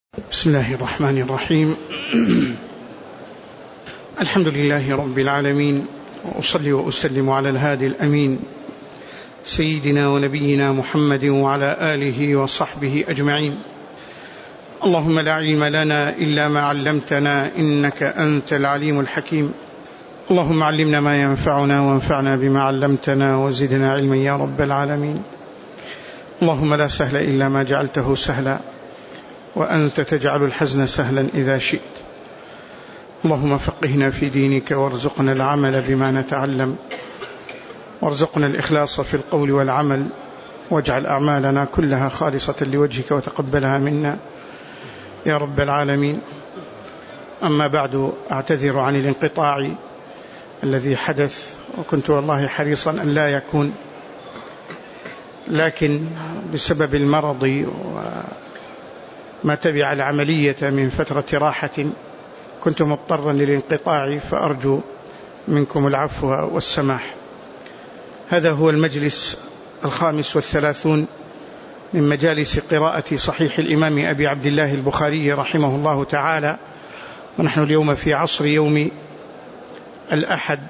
بسم الله الرحمن الرحيم. الحمد لله رب العالمين، وأصلي وأسلم على الهادي الأمين سيدنا ونبينا محمد وعلى آله وصحبه أجمعين. اللهم لا علم لنا إلا ما علمتنا إنك أنت العليم الحكيم. اللهم علمنا ما ينفعنا وانفعنا بما علمتنا وزدنا علما يا رب العالمين. اللهم لا سهل إلا ما جعلته سهلا، وأنت تجعل الحزن سهلا إذا شئت. اللهم فقهنا في دينك وارزقنا العمل بما نتعلم، وارزقنا الإخلاص في القول والعمل، واجعل أعمالنا كلها خالصة لوجهك وتقبلها منا يا رب العالمين. أما بعد، أعتذر عن الانقطاع الذي حدث، وكنت والله حريصا أن لا يكون، لكن بسبب المرض وما تبع العملية من فترة راحة كنت مضطرا للانقطاع، فأرجو منكم العفو والسماح. هذا هو المجلس 35 من مجالس قراءة صحيح الإمام أبي عبد الله البخاري رحمه الله تعالى، ونحن اليوم في عصر يوم الأحد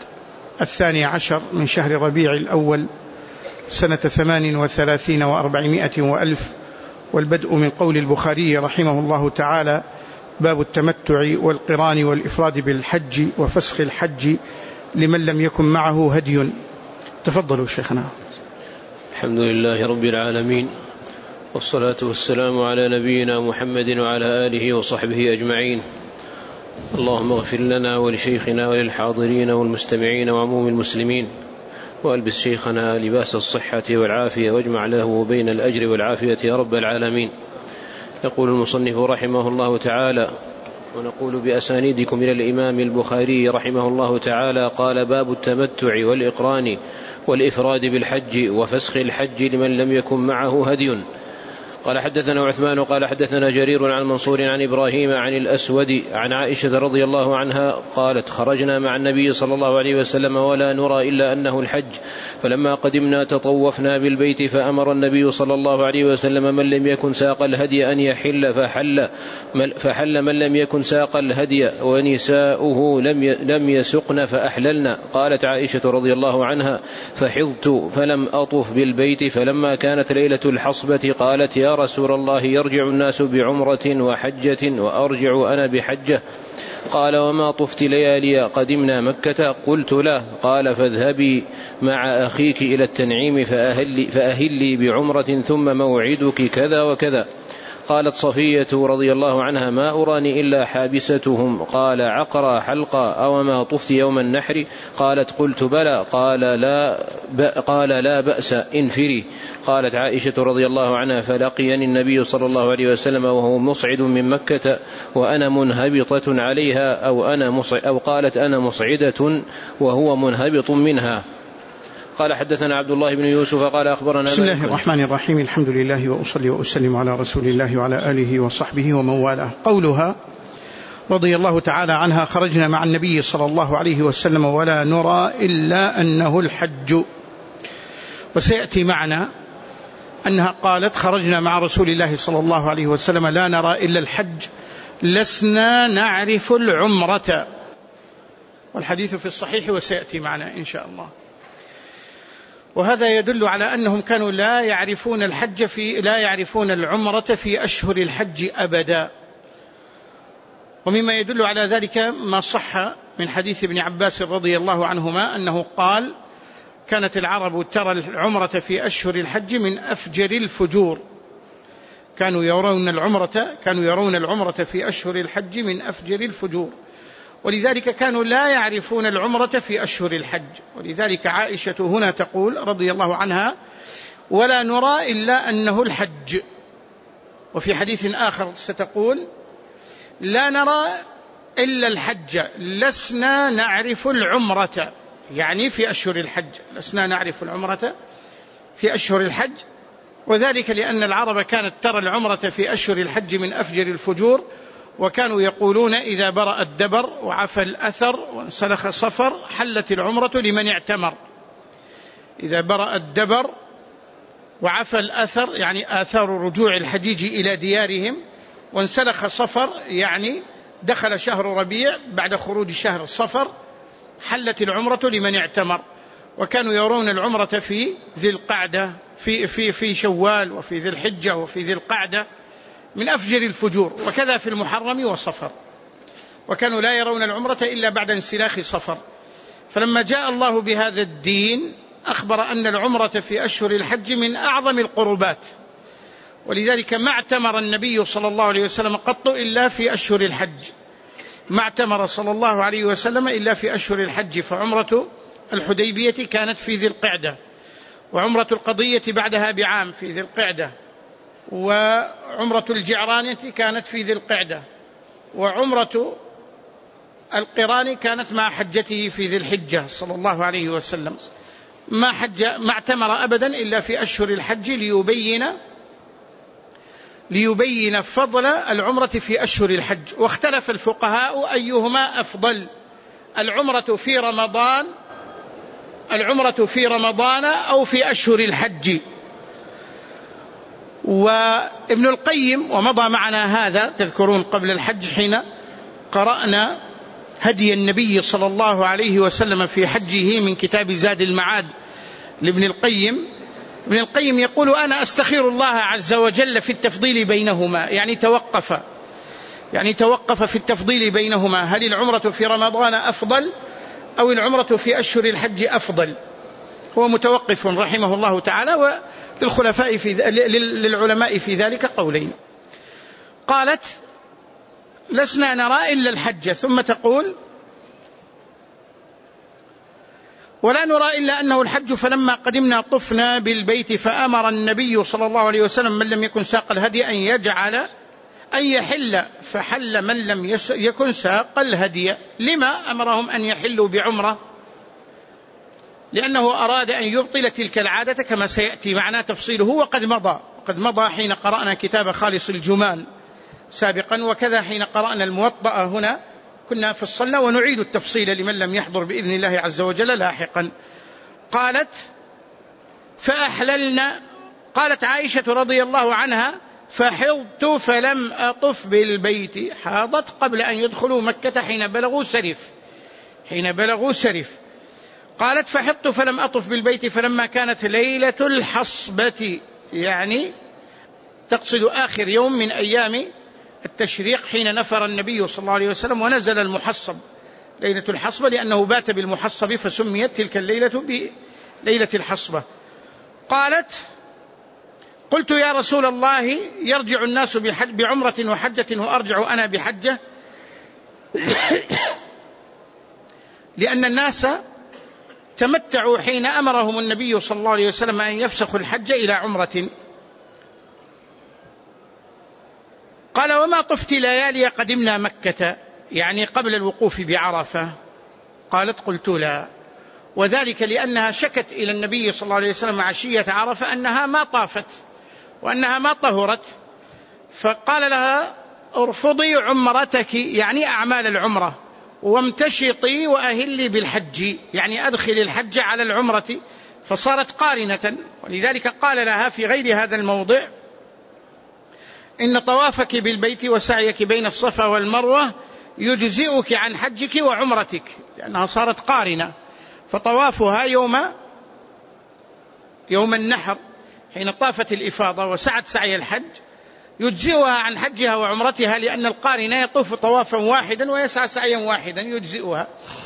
12 من شهر ربيع الأول سنة 38 و400 وألف، والبدء من قول البخاري رحمه الله تعالى: باب التمتع والقران والإفراد بالحج وفسخ الحج لمن لم يكن معه هدي. تفضلوا شيخنا. الحمد لله رب العالمين، والصلاة والسلام على نبينا محمد وعلى آله وصحبه أجمعين. اللهم اغفر لنا ولشيخنا وللحاضرين والمستمعين وعموم المسلمين، وألبس شيخنا لباس الصحة والعافية، واجمع له بين الأجر والعافية يا رب العالمين. يقول المصنف رحمه الله تعالى: ونقول بأسانيدكم إلى الإمام البخاري رحمه الله تعالى: قال: باب التمتع والإقران والإفراد بالحج وفسخ الحج لمن لم يكن معه هدي. قال: حدثنا عثمان قال: حدثنا جرير عن منصور عن إبراهيم عن الأسود عن عائشة رضي الله عنها قالت: خرجنا مع النبي صلى الله عليه وسلم ولا نرى إلا أنه الحج، فلما قدمنا تطوفنا بالبيت، فأمر النبي صلى الله عليه وسلم من لم يكن ساق الهدي أن يحل، فحل من لم يكن ساق الهدي، ونساؤه لم يسقن فأحللنا. قالت عائشة رضي الله عنها: فحضت فلم أطف بالبيت، فلما كانت ليلة الحصبة قالت: يا رسول الله، يرجع الناس بعمرة وحجة وأرجع أنا بحجة. قال: وما طفت ليالي قدمنا مكة؟ قلت: لا. قال: فاذهبي مع أخيك إلى التنعيم فأهلي بعمرة، ثم موعدك كذا وكذا. قالت صفية رضي الله عنها: ما أراني إلا حابستهم. قال: عقرى حلقا، أو ما طفت يوم النحر؟ قالت: قلت: بلى. قال: لا بأس، انفري. قالت عائشة رضي الله عنها: فلقيني النبي صلى الله عليه وسلم وهو مصعد من مكة وأنا منهبطة عليها، أو قالت: أنا مصعدة وهو منهبط منها. قال: حدثنا عبد الله بن يوسف قال: أخبرنا بسم الله الرحمن الرحيم. الحمد لله، وأصلي وأسلم على رسول الله وعلى آله وصحبه ومن والاه. قولها رضي الله تعالى عنها: خرجنا مع النبي صلى الله عليه وسلم ولا نرى إلا أنه الحج. وسيأتي معنا أنها قالت: خرجنا مع رسول الله صلى الله عليه وسلم لا نرى إلا الحج، لسنا نعرف العمرة. والحديث في الصحيح وسيأتي معنا إن شاء الله. وهذا يدل على أنهم كانوا لا يعرفون العمرة في أشهر الحج أبدا. ومما يدل على ذلك ما صح من حديث ابن عباس رضي الله عنهما أنه قال: كانت العرب ترى العمرة في أشهر الحج من أفجر الفجور. كانوا يرون العمرة في أشهر الحج من أفجر الفجور، ولذلك كانوا لا يعرفون العمرة في أشهر الحج. ولذلك عائشة هنا تقول رضي الله عنها: ولا نرى إلا أنه الحج. وفي حديث آخر ستقول: لا نرى إلا الحج، لسنا نعرف العمرة، يعني في أشهر الحج، لسنا نعرف العمرة في أشهر الحج. وذلك لأن العرب كانت ترى العمرة في أشهر الحج من أفجر الفجور، وكانوا يقولون: إذا برأ الدبر وعفى الأثر وانسلخ صفر حلت العمرة لمن اعتمر. إذا برأ الدبر وعفى الأثر، يعني آثار رجوع الحجيج إلى ديارهم، وانسلخ صفر يعني دخل شهر ربيع بعد خروج شهر صفر حلت العمرة لمن اعتمر. وكانوا يرون العمرة في ذي القعدة في شوال وفي ذي الحجة وفي ذي القعدة من أفجر الفجور، وكذا في المحرم وصفر، وكانوا لا يرون العمرة إلا بعد انسلاخ صفر. فلما جاء الله بهذا الدين أخبر أن العمرة في أشهر الحج من أعظم القربات، ولذلك ما اعتمر النبي صلى الله عليه وسلم قط إلا في أشهر الحج، ما اعتمر صلى الله عليه وسلم إلا في أشهر الحج. فعمرة الحديبية كانت في ذي القعدة، وعمرة القضية بعدها بعام في ذي القعدة، وعمرة الجعرانة كانت في ذي القعدة، وعمرة القران كانت مع حجته في ذي الحجة صلى الله عليه وسلم. ما اعتمر أبدا إلا في أشهر الحج ليبين فضل العمرة في أشهر الحج. واختلف الفقهاء أيهما أفضل، العمرة في رمضان أو في أشهر الحج. وابن القيم، ومضى معنا هذا تذكرون قبل الحج حين قرأنا هدي النبي صلى الله عليه وسلم في حجه من كتاب زاد المعاد لابن القيم. ابن القيم يقول: أنا أستخير الله عز وجل في التفضيل بينهما، يعني توقف في التفضيل بينهما، هل العمرة في رمضان أفضل أو العمرة في أشهر الحج أفضل؟ هو متوقف رحمه الله تعالى، للعلماء في ذلك قولين. قالت: لسنا نرى إلا الحج، ثم تقول: ولا نرى إلا أنه الحج، فلما قدمنا طفنا بالبيت فأمر النبي صلى الله عليه وسلم من لم يكن ساق الهدي أن يحل، فحل من لم يكن ساق الهدي. لما أمرهم أن يحلوا بعمرة؟ لأنه أراد أن يبطل تلك العادة كما سيأتي معنا تفصيله، وقد مضى حين قرأنا كتاب خالص الجمان سابقا، وكذا حين قرأنا الموطأ هنا كنا فصلنا، ونعيد التفصيل لمن لم يحضر بإذن الله عز وجل لاحقا. قالت: فأحللنا. قالت عائشة رضي الله عنها: فحضت فلم أطف بالبيت. حاضت قبل أن يدخلوا مكة حين بلغوا سرف. قالت: فحضت فلم أطف بالبيت فلما كانت ليلة الحصبة، يعني تقصد آخر يوم من أيام التشريق حين نفر النبي صلى الله عليه وسلم ونزل المحصب، ليلة الحصبة لأنه بات بالمحصب فسميت تلك الليلة بليلة الحصبة. قالت: قلت: يا رسول الله، يرجع الناس بعمرة وحجة وأرجع أنا بحجة؟ لأن الناس تمتعوا حين أمرهم النبي صلى الله عليه وسلم أن يفسخوا الحج إلى عمرة. قال: وما طفت ليالي قدمنا مكة، يعني قبل الوقوف بعرفة؟ قالت: قلت: لا، وذلك لأنها شكت إلى النبي صلى الله عليه وسلم عشية عرفة أنها ما طافت وأنها ما طهرت، فقال لها: ارفضي عمرتك، يعني أعمال العمرة، وامتشطي وأهلي بالحج، يعني أدخل الحج على العمرة، فصارت قارنة. ولذلك قال لها في غير هذا الموضع: إن طوافك بالبيت وسعيك بين الصفا والمروة يجزئك عن حجك وعمرتك، لأنها صارت قارنة. فطوافها يوم النحر حين طافت الإفاضة وسعت سعي الحج يجزئها عن حجها وعمرتها، لأن القارنة يطوف طوافا واحدا ويسعى سعيا واحدا يجزئها.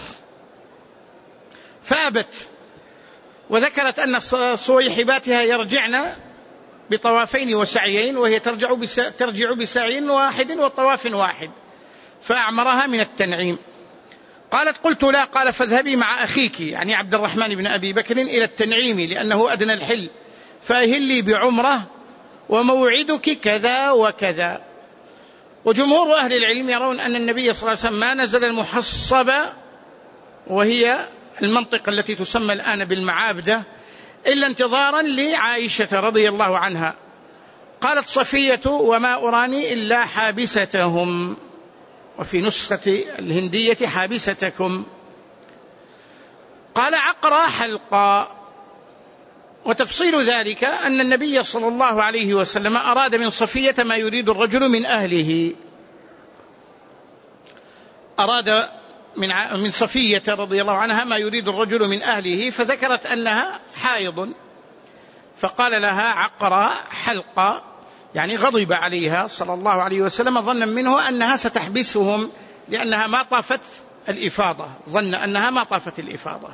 فأبت، وذكرت أن صويحباتها يرجعن بطوافين وسعيين، وهي ترجع بسعي واحد وطواف واحد، فأعمرها من التنعيم. قالت: قلت: لا. قال: فاذهبي مع أخيك، يعني عبد الرحمن بن أبي بكر، إلى التنعيم لأنه أدنى الحل، فأهلي بعمرة وموعدك كذا وكذا. وجمهور أهل العلم يرون أن النبي صلى الله عليه وسلم ما نزل المحصبة، وهي المنطقة التي تسمى الآن بالمعابدة، إلا انتظارا لعائشة رضي الله عنها. قالت صفية: وما أراني إلا حابستهم، وفي نسخة الهندية حابستكم. قال: عقرى حلقا، وتفصيل ذلك أن النبي صلى الله عليه وسلم أراد من صفية ما يريد الرجل من أهله، أراد من صفية رضي الله عنها ما يريد الرجل من أهله، فذكرت أنها حائض، فقال لها عقرى حلقة، يعني غضب عليها صلى الله عليه وسلم ظنا منه أنها ستحبسهم لأنها ما طافت الإفاضة، ظن أنها ما طافت الإفاضة.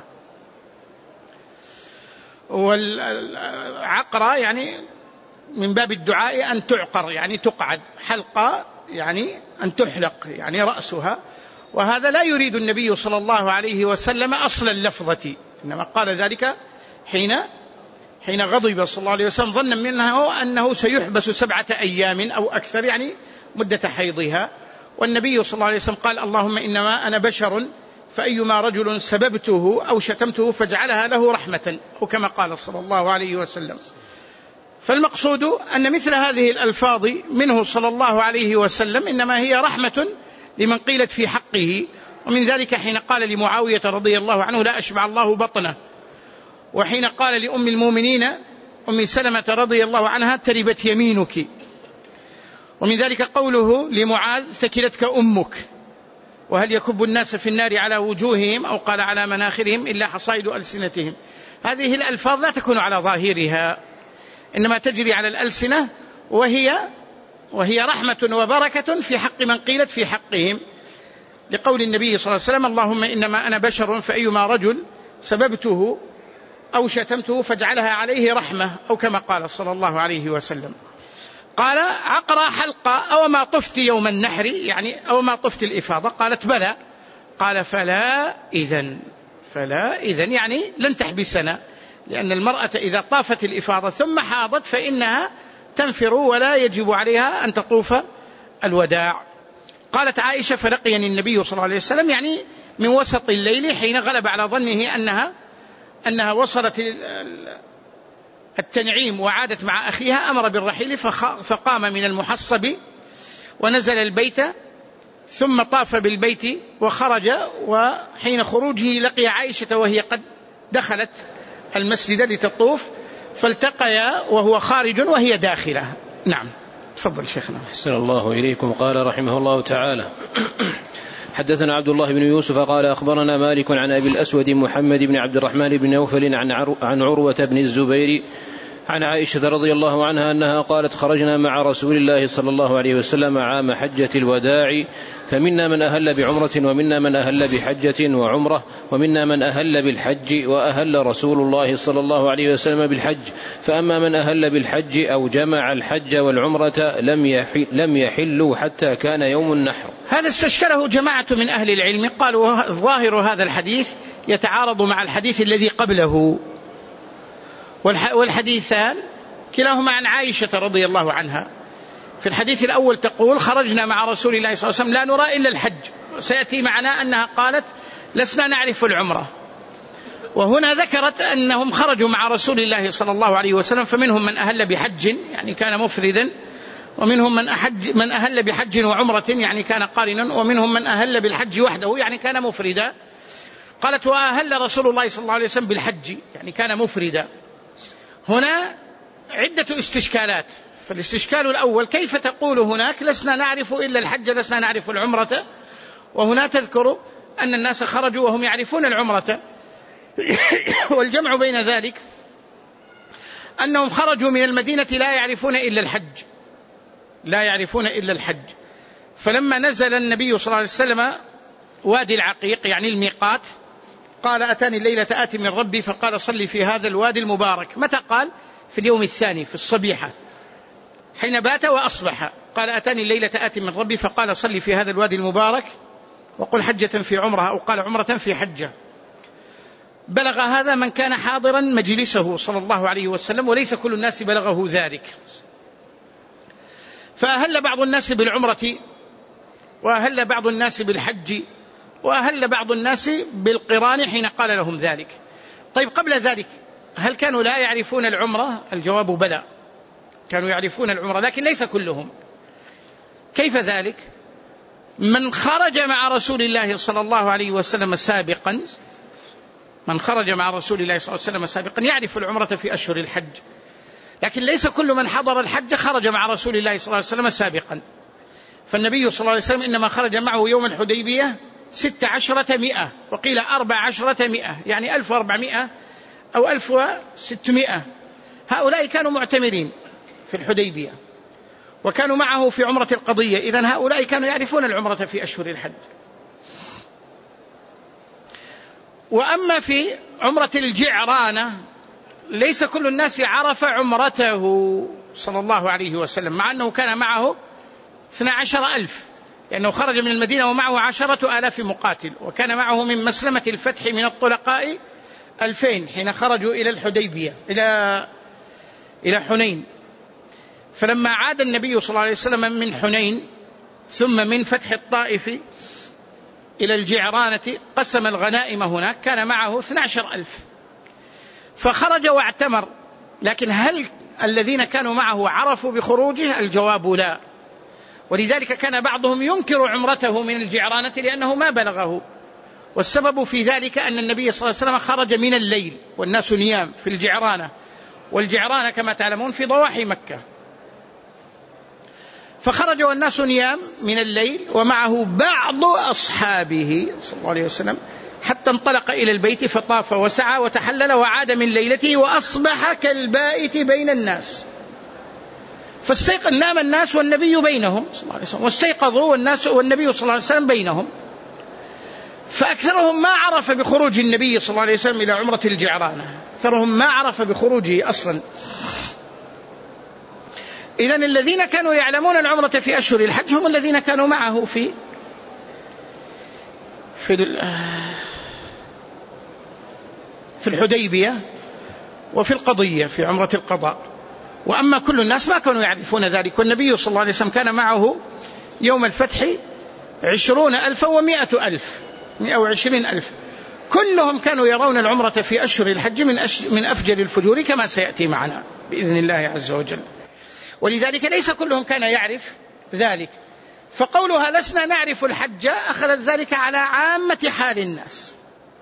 والعقرى يعني من باب الدعاء أن تعقر، يعني تقعد، حلقة يعني أن تحلق يعني رأسها، وهذا لا يريد النبي صلى الله عليه وسلم أصل اللفظة، إنما قال ذلك حين غضب صلى الله عليه وسلم ظنا منه أنه سيحبس 7 أيام أو أكثر، يعني مدة حيضها. والنبي صلى الله عليه وسلم قال اللهم إنما أنا بشر فأيما رجل سببته أو شتمته فاجعلها له رحمة، وكما قال صلى الله عليه وسلم. فالمقصود أن مثل هذه الألفاظ منه صلى الله عليه وسلم إنما هي رحمة لمن قيلت في حقه، ومن ذلك حين قال لمعاوية رضي الله عنه لا أشبع الله بطنه، وحين قال لأم المؤمنين أم سلمة رضي الله عنها تربت يمينك، ومن ذلك قوله لمعاذ ثكلتك أمك، وهل يكب الناس في النار على وجوههم أو قال على مناخرهم إلا حصائد ألسنتهم. هذه الألفاظ لا تكون على ظاهرها، إنما تجري على الألسنة، وهي رحمة وبركة في حق من قيلت في حقهم، لقول النبي صلى الله عليه وسلم اللهم إنما أنا بشر فأيما رجل سببته أو شتمته فاجعلها عليه رحمة، أو كما قال صلى الله عليه وسلم. قال عقرى حلقة أو ما طفت يوم النحر، يعني أو ما طفت الإفاضة، قالت بلى، قال فلا إذن يعني لن تحبسنا، لأن المرأة إذا طافت الإفاضة ثم حاضت فإنها تنفر ولا يجب عليها أن تطوف الوداع. قالت عائشة فلقيني النبي صلى الله عليه وسلم، يعني من وسط الليل حين غلب على ظنه أنها وصلت التنعيم وعادت مع أخيها، أمر بالرحيل فقام من المحصب ونزل البيت ثم طاف بالبيت وخرج، وحين خروجه لقي عائشة وهي قد دخلت المسجد لتطوف، فالتقيا وهو خارج وهي داخلة. نعم تفضل شيخنا. أحسن الله إليكم. قال رحمه الله تعالى حدثنا عبد الله بن يوسف قال أخبرنا مالك عن أبي الأسود محمد بن عبد الرحمن بن نوفل عن عروة بن الزبير عن عائشة رضي الله عنها أنها قالت خرجنا مع رسول الله صلى الله عليه وسلم عام حجة الوداع، فمنا من أهل بعمرة ومنا من أهل بحجة وعمرة ومنا من أهل بالحج، وأهل رسول الله صلى الله عليه وسلم بالحج، فأما من أهل بالحج أو جمع الحج والعمرة لم يحلوا حتى كان يوم النحر. هذا استشكله جماعة من أهل العلم، قالوا ظاهر هذا الحديث يتعارض مع الحديث الذي قبله، والحديثان كلاهما عن عائشة رضي الله عنها. في الحديث الأول تقول خرجنا مع رسول الله صلى الله عليه وسلم لا نرى إلا الحج، سيأتي معنا أنها قالت لسنا نعرف العمرة، وهنا ذكرت أنهم خرجوا مع رسول الله صلى الله عليه وسلم، فمنهم من أهل بحج يعني كان مفردا، ومنهم من أهل بحج وعمرة يعني كان قارنا، ومنهم من أهل بالحج وحده يعني كان مفردا. قالت وأهل رسول الله صلى الله عليه وسلم بالحج يعني كان مفردا. هنا عدة استشكالات، فالاستشكال الأول كيف تقول هناك لسنا نعرف إلا الحج لسنا نعرف العمرة، وهنا تذكر أن الناس خرجوا وهم يعرفون العمرة، والجمع بين ذلك أنهم خرجوا من المدينة لا يعرفون إلا الحج، فلما نزل النبي صلى الله عليه وسلم وادي العقيق يعني الميقات قال أتاني الليلة آتي من ربي فقال صلي في هذا الوادي المبارك. متى قال؟ في اليوم الثاني في الصبيحة حين بات وأصبح، قال أتاني الليلة آتي من ربي فقال صلي في هذا الوادي المبارك وقل حجة في عمرها، أو قال عمرة في حجة. بلغ هذا من كان حاضرا مجلسه صلى الله عليه وسلم، وليس كل الناس بلغه ذلك، فأهل بعض الناس بالعمرة وأهل بعض الناس بالحج وأهل بعض الناس بالقران حين قال لهم ذلك. طيب قبل ذلك هل كانوا لا يعرفون العمرة؟ الجواب بلى، كانوا يعرفون العمرة لكن ليس كلهم. كيف ذلك؟ من خرج مع رسول الله صلى الله عليه وسلم سابقا، من خرج مع رسول الله صلى الله عليه وسلم سابقا يعرف العمرة في أشهر الحج، لكن ليس كل من حضر الحج خرج مع رسول الله صلى الله عليه وسلم سابقا. فالنبي صلى الله عليه وسلم إنما خرج معه يوم الحديبية 16 مئة، وقيل 14 مئة، يعني 1400 أو 1600. هؤلاء كانوا معتمرين في الحديبية وكانوا معه في عمرة القضية، إذن هؤلاء كانوا يعرفون العمرة في أشهر الحج. وأما في عمرة الجعرانة ليس كل الناس عرف عمرته صلى الله عليه وسلم، مع أنه كان معه 12,000، لأنه خرج من المدينة ومعه 10,000 مقاتل، وكان معه من مسلمة الفتح من الطلقاء 2000 حين خرجوا إلى الحديبية إلى حنين. فلما عاد النبي صلى الله عليه وسلم من حنين ثم من فتح الطائف إلى الجعرانة قسم الغنائم هناك، كان معه 12,000 فخرج واعتمر. لكن هل الذين كانوا معه عرفوا بخروجه؟ الجواب لا، ولذلك كان بعضهم ينكر عمرته من الجعرانة لأنه ما بلغه. والسبب في ذلك أن النبي صلى الله عليه وسلم خرج من الليل والناس نيام في الجعرانة، والجعرانة كما تعلمون في ضواحي مكة، فخرج والناس نيام من الليل ومعه بعض أصحابه صلى الله عليه وسلم، حتى انطلق إلى البيت فطاف وسعى وتحلل وعاد من ليلته وأصبح كالبائت بين الناس. فاستيقظ، نام الناس والنبي بينهم صلى الله عليه وسلم، واستيقظوا والناس والنبي صلى الله عليه وسلم بينهم. فأكثرهم ما عرف بخروج النبي صلى الله عليه وسلم إلى عمرة الجعرانة، أكثرهم ما عرف بخروجه أصلا. إذن الذين كانوا يعلمون العمرة في أشهر الحج هم الذين كانوا معه في الحديبية وفي القضية في عمرة القضاء. وأما كل الناس ما كانوا يعرفون ذلك، والنبي صلى الله عليه وسلم كان معه يوم الفتح 20,000 و100,000، 120,000، كلهم كانوا يرون العمرة في أشهر الحج من أفجر الفجور كما سيأتي معنا بإذن الله عز وجل. ولذلك ليس كلهم كان يعرف ذلك. فقولها لسنا نعرف الحج أخذت ذلك على عامة حال الناس،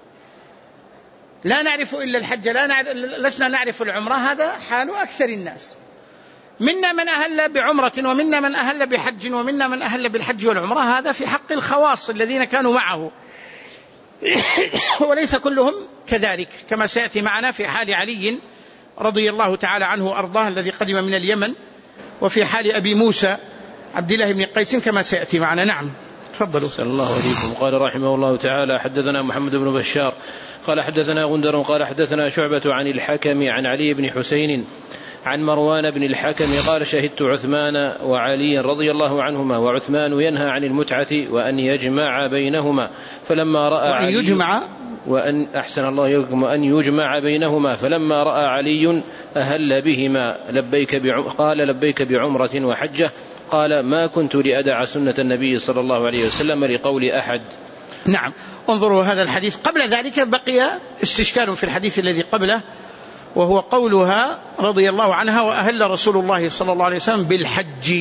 لا نعرف إلا الحج، لسنا نعرف العمرة، هذا حال أكثر الناس. منا من أهل بعمرة ومنا من أهل بحج ومنا من أهل بالحج والعمرة، هذا في حق الخواص الذين كانوا معه، وليس كلهم كذلك كما سيأتي معنا في حال علي رضي الله تعالى عنه وأرضاه الذي قدم من اليمن، وفي حال أبي موسى عبد الله بن قيس كما سيأتي معنا. نعم تفضلوا. صلى الله عليكم. قال رحمه الله تعالى: حدثنا محمد بن بشار قال حدثنا غندر قال حدثنا شعبة عن الحكم عن علي بن حسين عن مروان بن الحكم قال: شهدت عثمان وعلي رضي الله عنهما وعثمان ينهى عن المتعة وأن يجمع بينهما، فلما رأى وأن يجمع بينهما فلما رأى علي أهل بهما قال: لبيك بعمرة وحجة. قال: ما كنت لأدع سنة النبي صلى الله عليه وسلم لقول أحد. نعم، انظروا هذا الحديث. قبل ذلك بقي استشكال في الحديث الذي قبله، وهو قولها رضي الله عنها: وأهل رسول الله صلى الله عليه وسلم بالحج.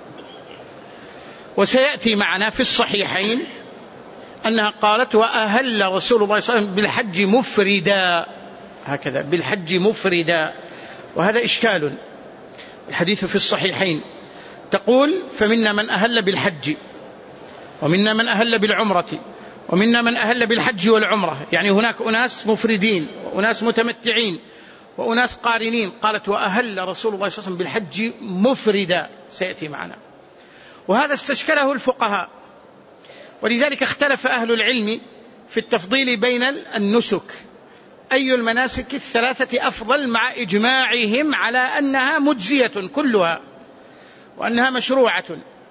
وسيأتي معنا في الصحيحين أنها قالت: وأهل رسول الله صلى الله عليه وسلم بالحج مفردا، هكذا بالحج مفردا، وهذا إشكال. الحديث في الصحيحين تقول: فمنا من أهل بالحج ومنا من أهل بالعمرة ومنا من أهل بالحج والعمرة، يعني هناك أناس مفردين وأناس متمتعين وأناس قارنين. قالت: وأهل رسول الله صلى الله عليه وسلم بالحج مفردا، سيأتي معنا. وهذا استشكله الفقهاء، ولذلك اختلف أهل العلم في التفضيل بين النسك، أي المناسك الثلاثة أفضل، مع إجماعهم على أنها مجزية كلها وأنها مشروعة،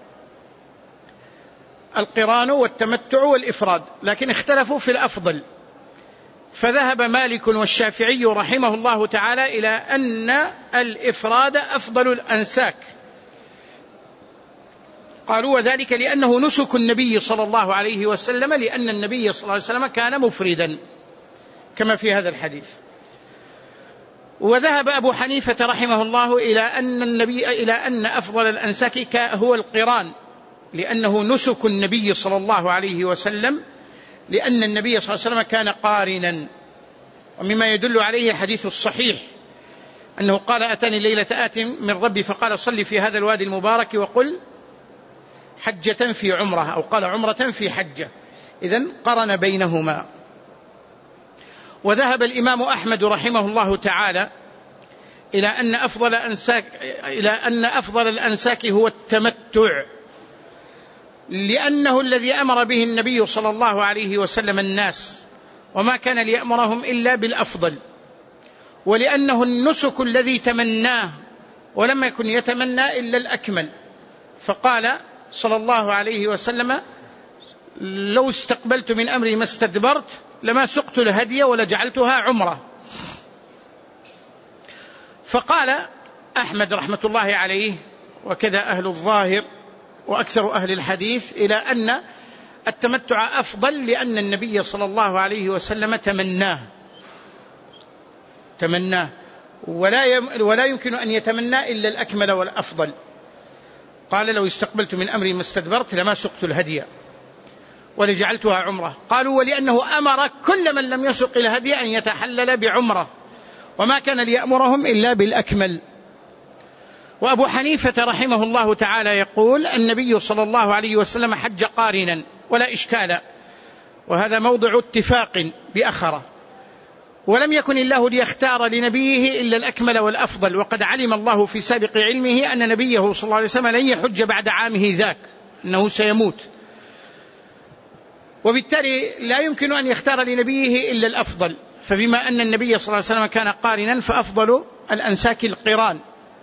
القران والتمتع والإفراد، لكن اختلفوا في الأفضل. فذهب مالك والشافعي رحمه الله تعالى إلى أن الإفراد أفضل الأنساك، قالوا: وذلك لأنه نسك النبي صلى الله عليه وسلم، لأن النبي صلى الله عليه وسلم كان مفردا كما في هذا الحديث. وذهب أبو حنيفة رحمه الله إلى أن أفضل الأنساك هو القران، لأنه نسك النبي صلى الله عليه وسلم، لأن النبي صلى الله عليه وسلم كان قارنا. ومما يدل عليه حديث الصحيح أنه قال: أتاني الليلة آت من ربي فقال: صل في هذا الوادي المبارك وقل حجة في عمرة، أو قال عمرة في حجة. إذن قرن بينهما. وذهب الإمام أحمد رحمه الله تعالى إلى أن أفضل الأنساك هو التمتع، لأنه الذي أمر به النبي صلى الله عليه وسلم الناس، وما كان ليأمرهم إلا بالأفضل، ولأنه النسك الذي تمناه ولم يكن يتمنى إلا الأكمل. فقال صلى الله عليه وسلم: لو استقبلت من أمري ما استدبرت لما سقت الهدي ولجعلتها عمرة. فقال أحمد رحمة الله عليه، وكذا أهل الظاهر وأكثر أهل الحديث، إلى أن التمتع أفضل، لأن النبي صلى الله عليه وسلم تمناه ولا يمكن أن يتمنى إلا الأكمل والأفضل. قال: لو استقبلت من أمري ما استدبرت لما سقت الهدي ولجعلتها عمرة. قالوا: ولأنه أمر كل من لم يسق الهدي أن يتحلل بعمرة، وما كان ليأمرهم إلا بالأكمل. وأبو حنيفة رحمه الله تعالى يقول: النبي صلى الله عليه وسلم حج قارنا ولا إشكال، وهذا موضع اتفاق بأخره، ولم يكن الله ليختار لنبيه إلا الأكمل والأفضل، وقد علم الله في سابق علمه أن نبيه صلى الله عليه وسلم لن يحج بعد عامه ذاك، أنه سيموت، وبالتالي لا يمكن أن يختار لنبيه إلا الأفضل. فبما أن النبي صلى الله عليه وسلم كان قارنا فأفضل الأنساك القران.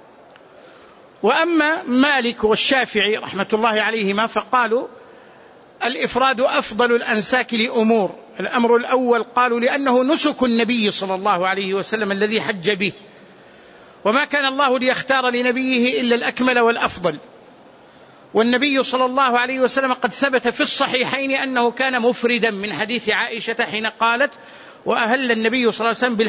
وأما مالك والشافعي رحمة الله عليهما فقالوا: الإفراد أفضل الأنساك لأمور. الأمر الأول قالوا: لأنه نسك النبي صلى الله عليه وسلم الذي حج به، وما كان الله ليختار لنبيه إلا الأكمل والأفضل. والنبي صلى الله عليه وسلم قد ثبت في الصحيحين أنه كان مفردا، من حديث عائشة حين قالت: وأهل النبي صلى الله عليه وسلم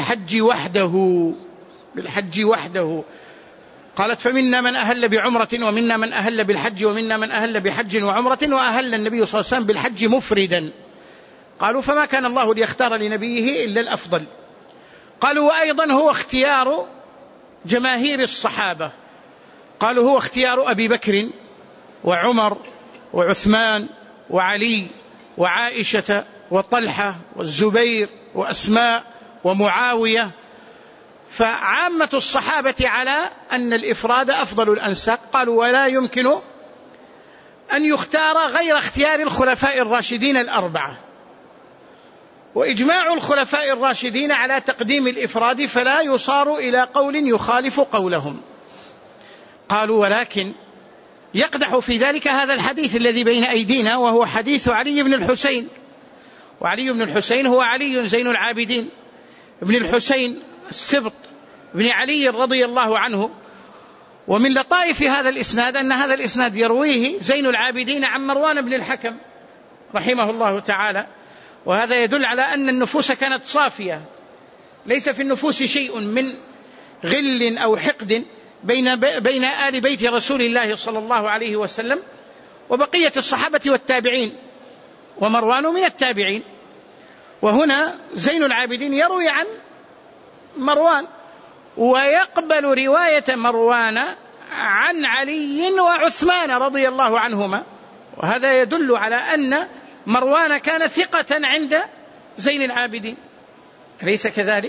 بالحج وحده. قالت: فمنا من أهل بعمرة، ومنا من أهل بالحج، ومنا من أهل بحج وعمرة، وأهل النبي صلى الله عليه وسلم بالحج مفردا. قالوا: فما كان الله ليختار لنبيه إلا الأفضل. قالوا: وأيضا هو اختيار جماهير الصحابة. قالوا: هو اختيار أبي بكر وعمر وعثمان وعلي وعائشة وطلحة والزبير وأسماء ومعاوية. فعامة الصحابة على أن الإفراد أفضل الأنساك. قالوا: ولا يمكن أن يختار غير اختيار الخلفاء الراشدين الأربعة، وإجماع الخلفاء الراشدين على تقديم الإفراد، فلا يصار إلى قول يخالف قولهم. قالوا: ولكن يقدح في ذلك هذا الحديث الذي بين أيدينا، وهو حديث علي بن الحسين. وعلي بن الحسين هو علي زين العابدين ابن الحسين السبط ابن علي رضي الله عنه. ومن لطائف هذا الإسناد أن هذا الإسناد يرويه زين العابدين عن مروان بن الحكم رحمه الله تعالى، وهذا يدل على أن النفوس كانت صافية، ليس في النفوس شيء من غل أو حقد بين آل بيت رسول الله صلى الله عليه وسلم وبقية الصحابة والتابعين، ومروان من التابعين. وهنا زين العابدين يروي عن مروان، ويقبل رواية مروان عن علي وعثمان رضي الله عنهما، وهذا يدل على أن مروان كان ثقة عند زين العابدين، أليس كذلك؟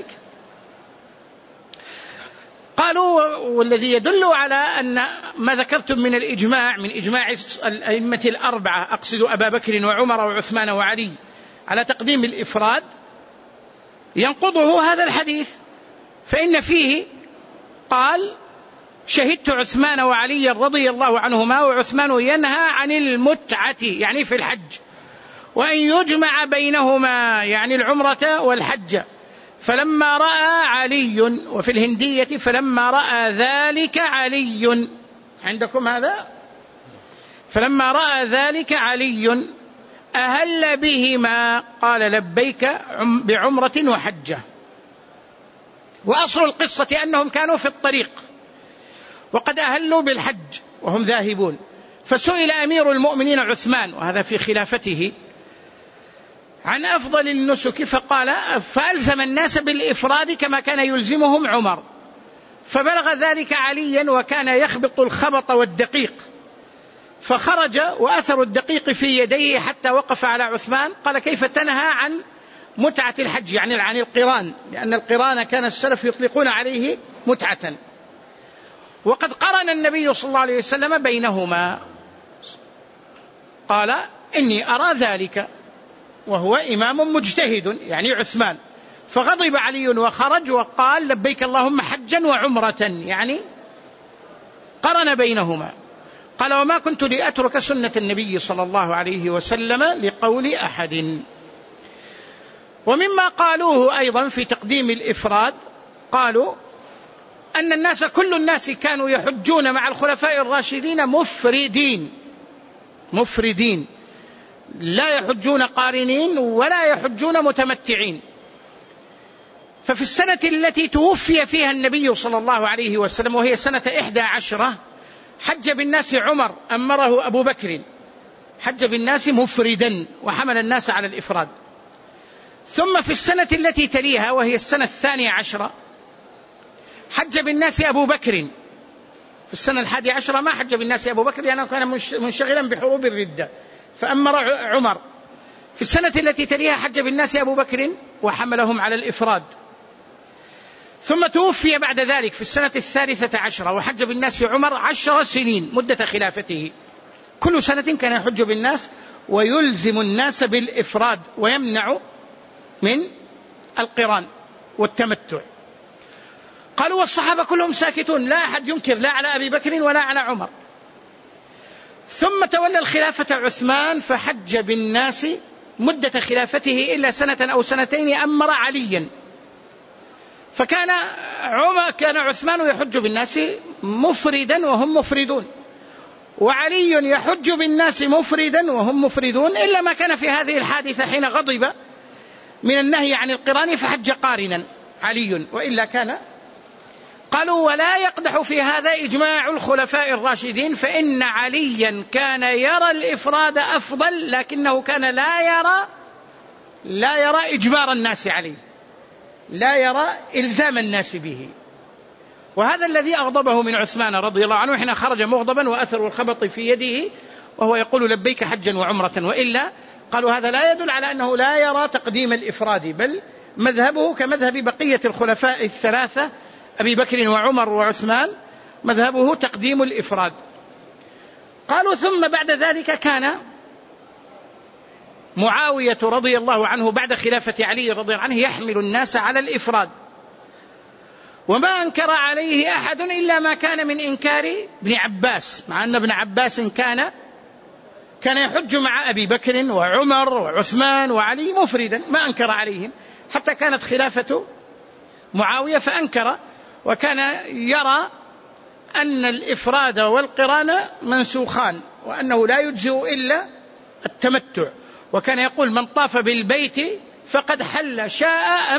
قالوا: والذي يدل على أن ما ذكرتم من الإجماع، من إجماع الأئمة الأربعة، أقصد أبا بكر وعمر وعثمان وعلي، على تقديم الإفراد، ينقضه هذا الحديث، فإن فيه قال: شهدت عثمان وعلي رضي الله عنهما، وعثمان ينهى عن المتعة يعني في الحج، وأن يجمع بينهما يعني العمرة والحج، فلما رأى علي، وفي الهندية فلما رأى ذلك علي، عندكم هذا؟ فلما رأى ذلك علي أهل بهما، قال: لبيك بعمرة وحجة. وأصل القصة أنهم كانوا في الطريق وقد أهلوا بالحج وهم ذاهبون، فسئل أمير المؤمنين عثمان، وهذا في خلافته، عن أفضل النسك فقال فألزم الناس بالإفراد كما كان يلزمهم عمر، فبلغ ذلك عليا وكان يخبط الخبط والدقيق، فخرج وأثر الدقيق في يديه حتى وقف على عثمان قال كيف تنهى عن متعة الحج، يعني عن القران، لأن القران كان السلف يطلقون عليه متعة، وقد قرن النبي صلى الله عليه وسلم بينهما. قال إني أرى ذلك، وهو إمام مجتهد يعني عثمان، فغضب علي وخرج وقال لبيك اللهم حجا وعمرة، يعني قرن بينهما. قال وما كنت لأترك سنة النبي صلى الله عليه وسلم لقول أحد. ومما قالوه أيضا في تقديم الإفراد قالوا أن الناس كل الناس كانوا يحجون مع الخلفاء الراشدين مفردين لا يحجون قارنين ولا يحجون متمتعين. ففي السنة التي توفي فيها النبي صلى الله عليه وسلم وهي سنة 11 حج بالناس عمر أمره أبو بكر، حج بالناس مفردا وحمل الناس على الإفراد. ثم في السنة التي تليها وهي السنة 12 حج بالناس أبو بكر. في السنة 11 ما حج بالناس أبو بكر لأنه كان منشغلا بحروب الردة، فأمر عمر. في السنة التي تليها حج بالناس أبو بكر وحملهم على الإفراد. ثم توفي بعد ذلك في السنة 13 وحج بالناس عمر 10 سنين مدة خلافته، كل سنة كان يحج بالناس ويلزم الناس بالإفراد ويمنع من القران والتمتع. قالوا والصحابة كلهم ساكتون، لا أحد ينكر لا على أبي بكر ولا على عمر. ثم تولى الخلافة عثمان فحج بالناس مدة خلافته إلا سنة أو سنتين أمر عليا، فكان عثمان يحج بالناس مفردا وهم مفردون، وعلي يحج بالناس مفردا وهم مفردون، إلا ما كان في هذه الحادثة حين غضب من النهي عن القران فحج قارنا علي، وإلا كان. قالوا ولا يقدح في هذا إجماع الخلفاء الراشدين، فإن عليا كان يرى الإفراد أفضل لكنه كان لا يرى إجبار الناس عليه، لا يرى إلزام الناس به. وهذا الذي أغضبه من عثمان رضي الله عنه حين خرج مغضبا وأثر الخبط في يده وهو يقول لبيك حجا وعمرة. وإلا قالوا هذا لا يدل على أنه لا يرى تقديم الإفراد، بل مذهبه كمذهب بقية الخلفاء الثلاثة أبي بكر وعمر وعثمان، مذهبه تقديم الإفراد. قالوا ثم بعد ذلك كان معاوية رضي الله عنه بعد خلافة علي رضي الله عنه يحمل الناس على الإفراد، وما أنكر عليه أحد إلا ما كان من إنكار ابن عباس، مع أن ابن عباس كان يحج مع أبي بكر وعمر وعثمان وعلي مفردا، ما أنكر عليهم حتى كانت خلافة معاوية فأنكر، وكان يرى أن الإفراد والقران منسوخان وأنه لا يجزئ إلا التمتع، وكان يقول من طاف بالبيت فقد حل شاء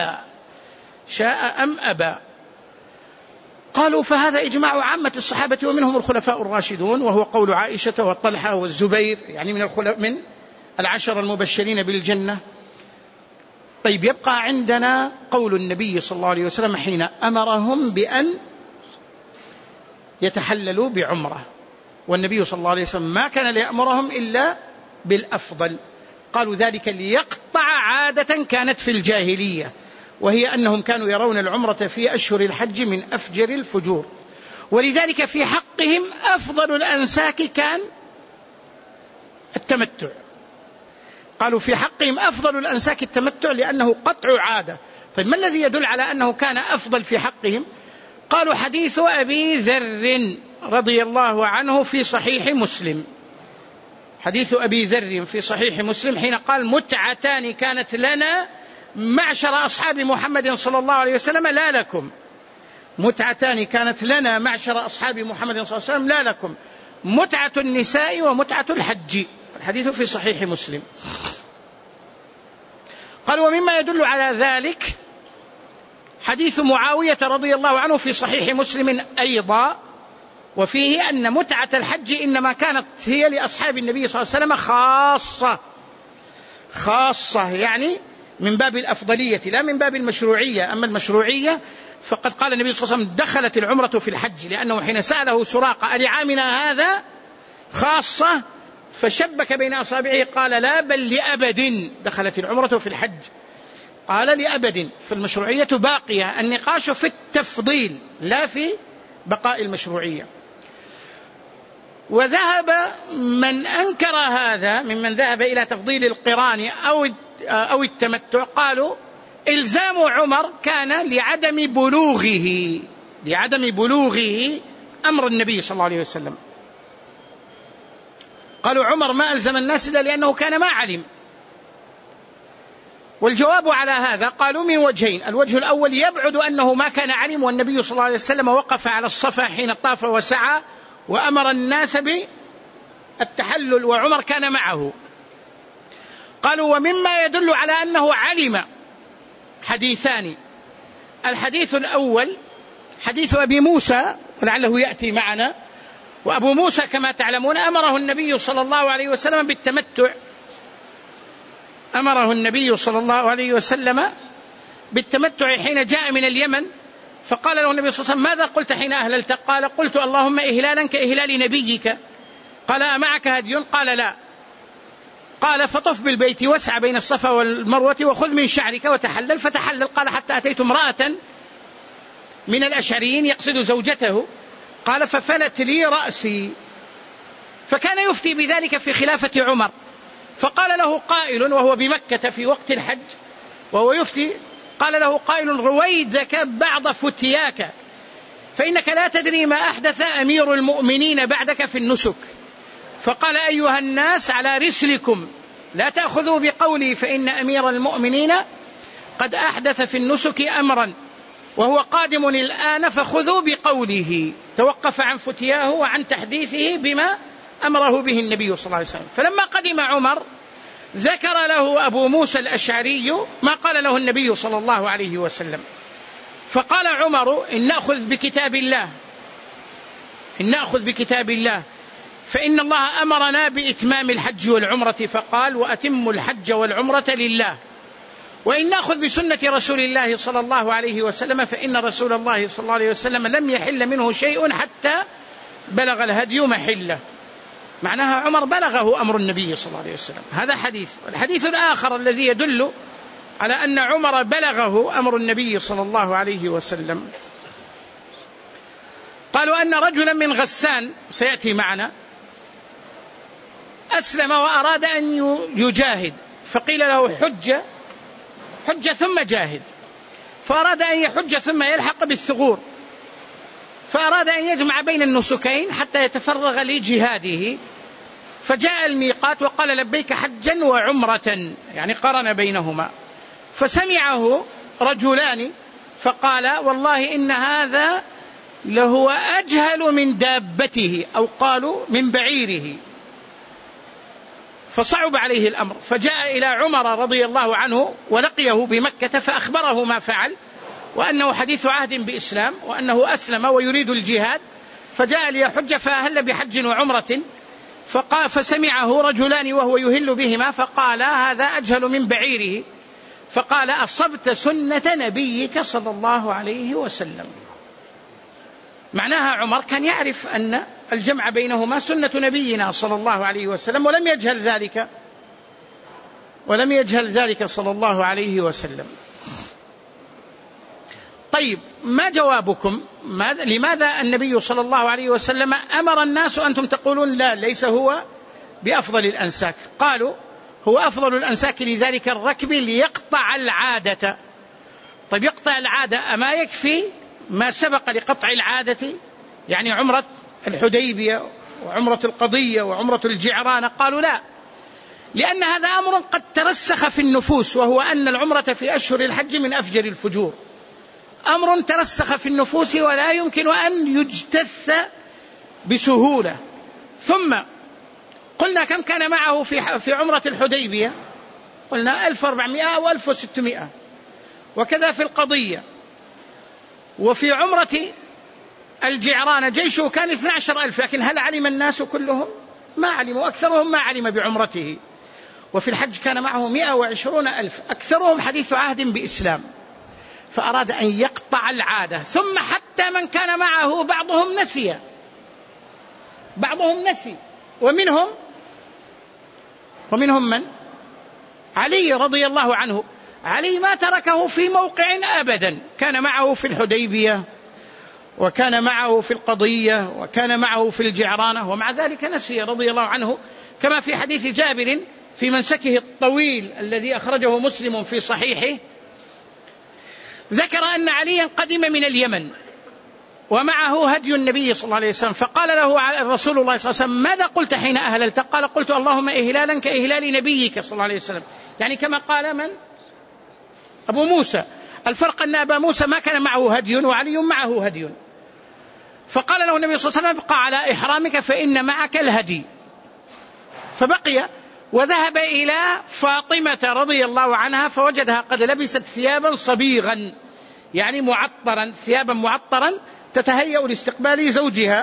أم أبى. قالوا فهذا إجماع عامة الصحابة ومنهم الخلفاء الراشدون، وهو قول عائشة وطلحة والزبير، يعني من العشر المبشرين بالجنة. طيب يبقى عندنا قول النبي صلى الله عليه وسلم حين أمرهم بأن يتحللوا بعمرة، والنبي صلى الله عليه وسلم ما كان ليأمرهم إلا بالأفضل. قالوا ذلك ليقطع عادة كانت في الجاهلية، وهي أنهم كانوا يرون العمرة في أشهر الحج من أفجر الفجور، ولذلك في حقهم أفضل الأنساك كان التمتع. قالوا في حقهم أفضل الأنساك التمتع لأنه قطع عادة. طيب ما الذي يدل على أنه كان أفضل في حقهم؟ قالوا حديث أبي ذر رضي الله عنه في صحيح مسلم، حديث أبي ذر في صحيح مسلم حين قال متعتان كانت لنا معشر أصحاب محمد صلى الله عليه وسلم لا لكم، متعتان كانت لنا معشر أصحاب محمد صلى الله عليه وسلم لا لكم، متعة النساء ومتعة الحج. الحديث في صحيح مسلم. قال ومما يدل على ذلك حديث معاوية رضي الله عنه في صحيح مسلم أيضا، وفيه أن متعة الحج إنما كانت هي لأصحاب النبي صلى الله عليه وسلم خاصة، خاصة يعني من باب الأفضلية لا من باب المشروعية. أما المشروعية فقد قال النبي صلى الله عليه وسلم دخلت العمرة في الحج، لأنه حين سأله سراقة ألعامنا هذا خاصة فشبك بين أصابعه قال لا بل لأبد، دخلت العمرة في الحج قال لأبد. فالمشروعية باقية، النقاش في التفضيل لا في بقاء المشروعية. وذهب من أنكر هذا ممن ذهب إلى تفضيل القران أو التمتع، قالوا إلزام عمر كان لعدم بلوغه أمر النبي صلى الله عليه وسلم. قالوا عمر ما ألزم الناس إلا لأنه كان ما علم. والجواب على هذا قالوا من وجهين: الوجه الأول يبعد أنه ما كان علم، والنبي صلى الله عليه وسلم وقف على الصفا حين طاف وسعى وأمر الناس بالتحلل وعمر كان معه. قالوا ومما يدل على أنه علم حديثان: الحديث الأول حديث أبي موسى ولعله يأتي معنا، وأبو موسى كما تعلمون أمره النبي صلى الله عليه وسلم بالتمتع، أمره النبي صلى الله عليه وسلم بالتمتع حين جاء من اليمن، فقال له النبي صلى الله عليه وسلم ماذا قلت حين أهللت؟ قال قلت اللهم إهلالا كإهلال نبيك. قال أمعك هدي؟ قال لا. قال فطف بالبيت واسعى بين الصفا والمروة وخذ من شعرك وتحلل، فتحلل. قال حتى أتيت امرأة من الأشعريين يقصد زوجته، قال ففلت لي رأسي، فكان يفتي بذلك في خلافة عمر. فقال له قائل وهو بمكة في وقت الحج وهو يفتي، قال له قائل رويدك بعض فتياك فإنك لا تدري ما أحدث أمير المؤمنين بعدك في النسك. فقال أيها الناس على رسلكم لا تأخذوا بقولي، فإن أمير المؤمنين قد أحدث في النسك أمرا وهو قادم الآن، فخذوا بقوله. توقف عن فتياه وعن تحديثه بما أمره به النبي صلى الله عليه وسلم. فلما قدم عمر ذكر له أبو موسى الأشعري ما قال له النبي صلى الله عليه وسلم، فقال عمر إن نأخذ بكتاب الله فإن الله أمرنا بإتمام الحج والعمرة، فقال وأتموا الحج والعمرة لله. وإن نأخذ بسنة رسول الله صلى الله عليه وسلم فإن رسول الله صلى الله عليه وسلم لم يحل منه شيء حتى بلغ الهدي محله. معناها عمر بلغه أمر النبي صلى الله عليه وسلم. هذا حديث. الحديث الآخر الذي يدل على أن عمر بلغه أمر النبي صلى الله عليه وسلم، قالوا أن رجلا من غسان سيأتي معنا أسلم وأراد أن يجاهد، فقيل له حج ثم جاهد، فأراد أن يحج ثم يلحق بالثغور، فأراد أن يجمع بين النسكين حتى يتفرغ لجهاده، فجاء الميقات وقال لبيك حجا وعمرة، يعني قرن بينهما. فسمعه رجلان فقال والله إن هذا لهو أجهل من دابته، أو قالوا من بعيره، فصعب عليه الأمر. فجاء إلى عمر رضي الله عنه ولقيه بمكة فأخبره ما فعل، وأنه حديث عهد بإسلام، وأنه أسلم ويريد الجهاد، فجاء ليحج فأهل بحج وعمرة. فسمعه رجلان وهو يهل بهما فقال هذا أجهل من بعيره، فقال أصبت سنة نبيك صلى الله عليه وسلم. معناها عمر كان يعرف أن الجمع بينهما سنة نبينا صلى الله عليه وسلم، ولم يجهل ذلك صلى الله عليه وسلم. طيب ما جوابكم؟ لماذا النبي صلى الله عليه وسلم أمر الناس وأنتم تقولون لا ليس هو بأفضل الأنساك؟ قالوا هو أفضل الأنساك لذلك الركب ليقطع العادة. طيب يقطع العادة أما يكفي ما سبق لقطع العادة، يعني عمرة الحديبية وعمرة القضية وعمرة الجعرانة؟ قالوا لا، لأن هذا أمر قد ترسخ في النفوس، وهو أن العمرة في أشهر الحج من أفجر الفجور، أمر ترسخ في النفوس ولا يمكن أن يجتث بسهولة. ثم قلنا كم كان معه في عمرة الحديبية؟ قلنا 1400 أو 1600، وكذا في القضية. وفي عمرة الجعرانة جيشه كان 12,000، لكن هل علم الناس كلهم؟ ما علموا، أكثرهم ما علم بعمرته. وفي الحج كان معه 120,000 أكثرهم حديث عهد بإسلام، فأراد أن يقطع العادة. ثم حتى من كان معه بعضهم نسي ومنهم من؟ علي رضي الله عنه. علي ما تركه في موقع أبدا، كان معه في الحديبية، وكان معه في القضية، وكان معه في الجعرانة، ومع ذلك نسي رضي الله عنه، كما في حديث جابر في منسكه الطويل الذي أخرجه مسلم في صحيحه، ذكر أن عليا قدم من اليمن ومعه هدي النبي صلى الله عليه وسلم، فقال له الرسول الله صلى الله عليه وسلم: ماذا قلت حين أهللت؟ قال: قلت اللهم إهلالا كإهلال نبيك صلى الله عليه وسلم، يعني كما قال من؟ أبو موسى. الفرق أن أبا موسى ما كان معه هدي وعلي معه هدي، فقال له النبي صلى الله عليه وسلم: ابقى على إحرامك فإن معك الهدي. فبقي وذهب إلى فاطمة رضي الله عنها فوجدها قد لبست ثيابا صبيغا، يعني ثيابا معطرا تتهيأ لاستقبال زوجها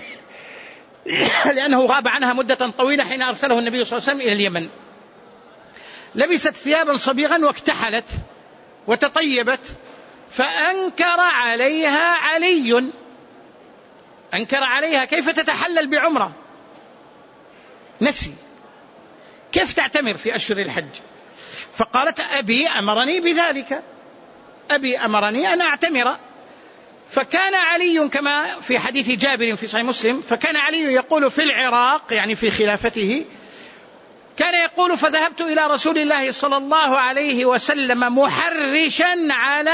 لأنه غاب عنها مدة طويلة حين أرسله النبي صلى الله عليه وسلم إلى اليمن. لبست ثيابا صبيغا واكتحلت وتطيبت، فأنكر عليها علي، أنكر عليها كيف تتحلل بعمرة، نسي كيف تعتمر في أشهر الحج، فقالت: أبي أمرني بذلك، أبي أمرني أن أعتمر. فكان علي كما في حديث جابر في صحيح مسلم، فكان علي يقول في العراق يعني في خلافته، كان يقول: فذهبت إلى رسول الله صلى الله عليه وسلم محرشا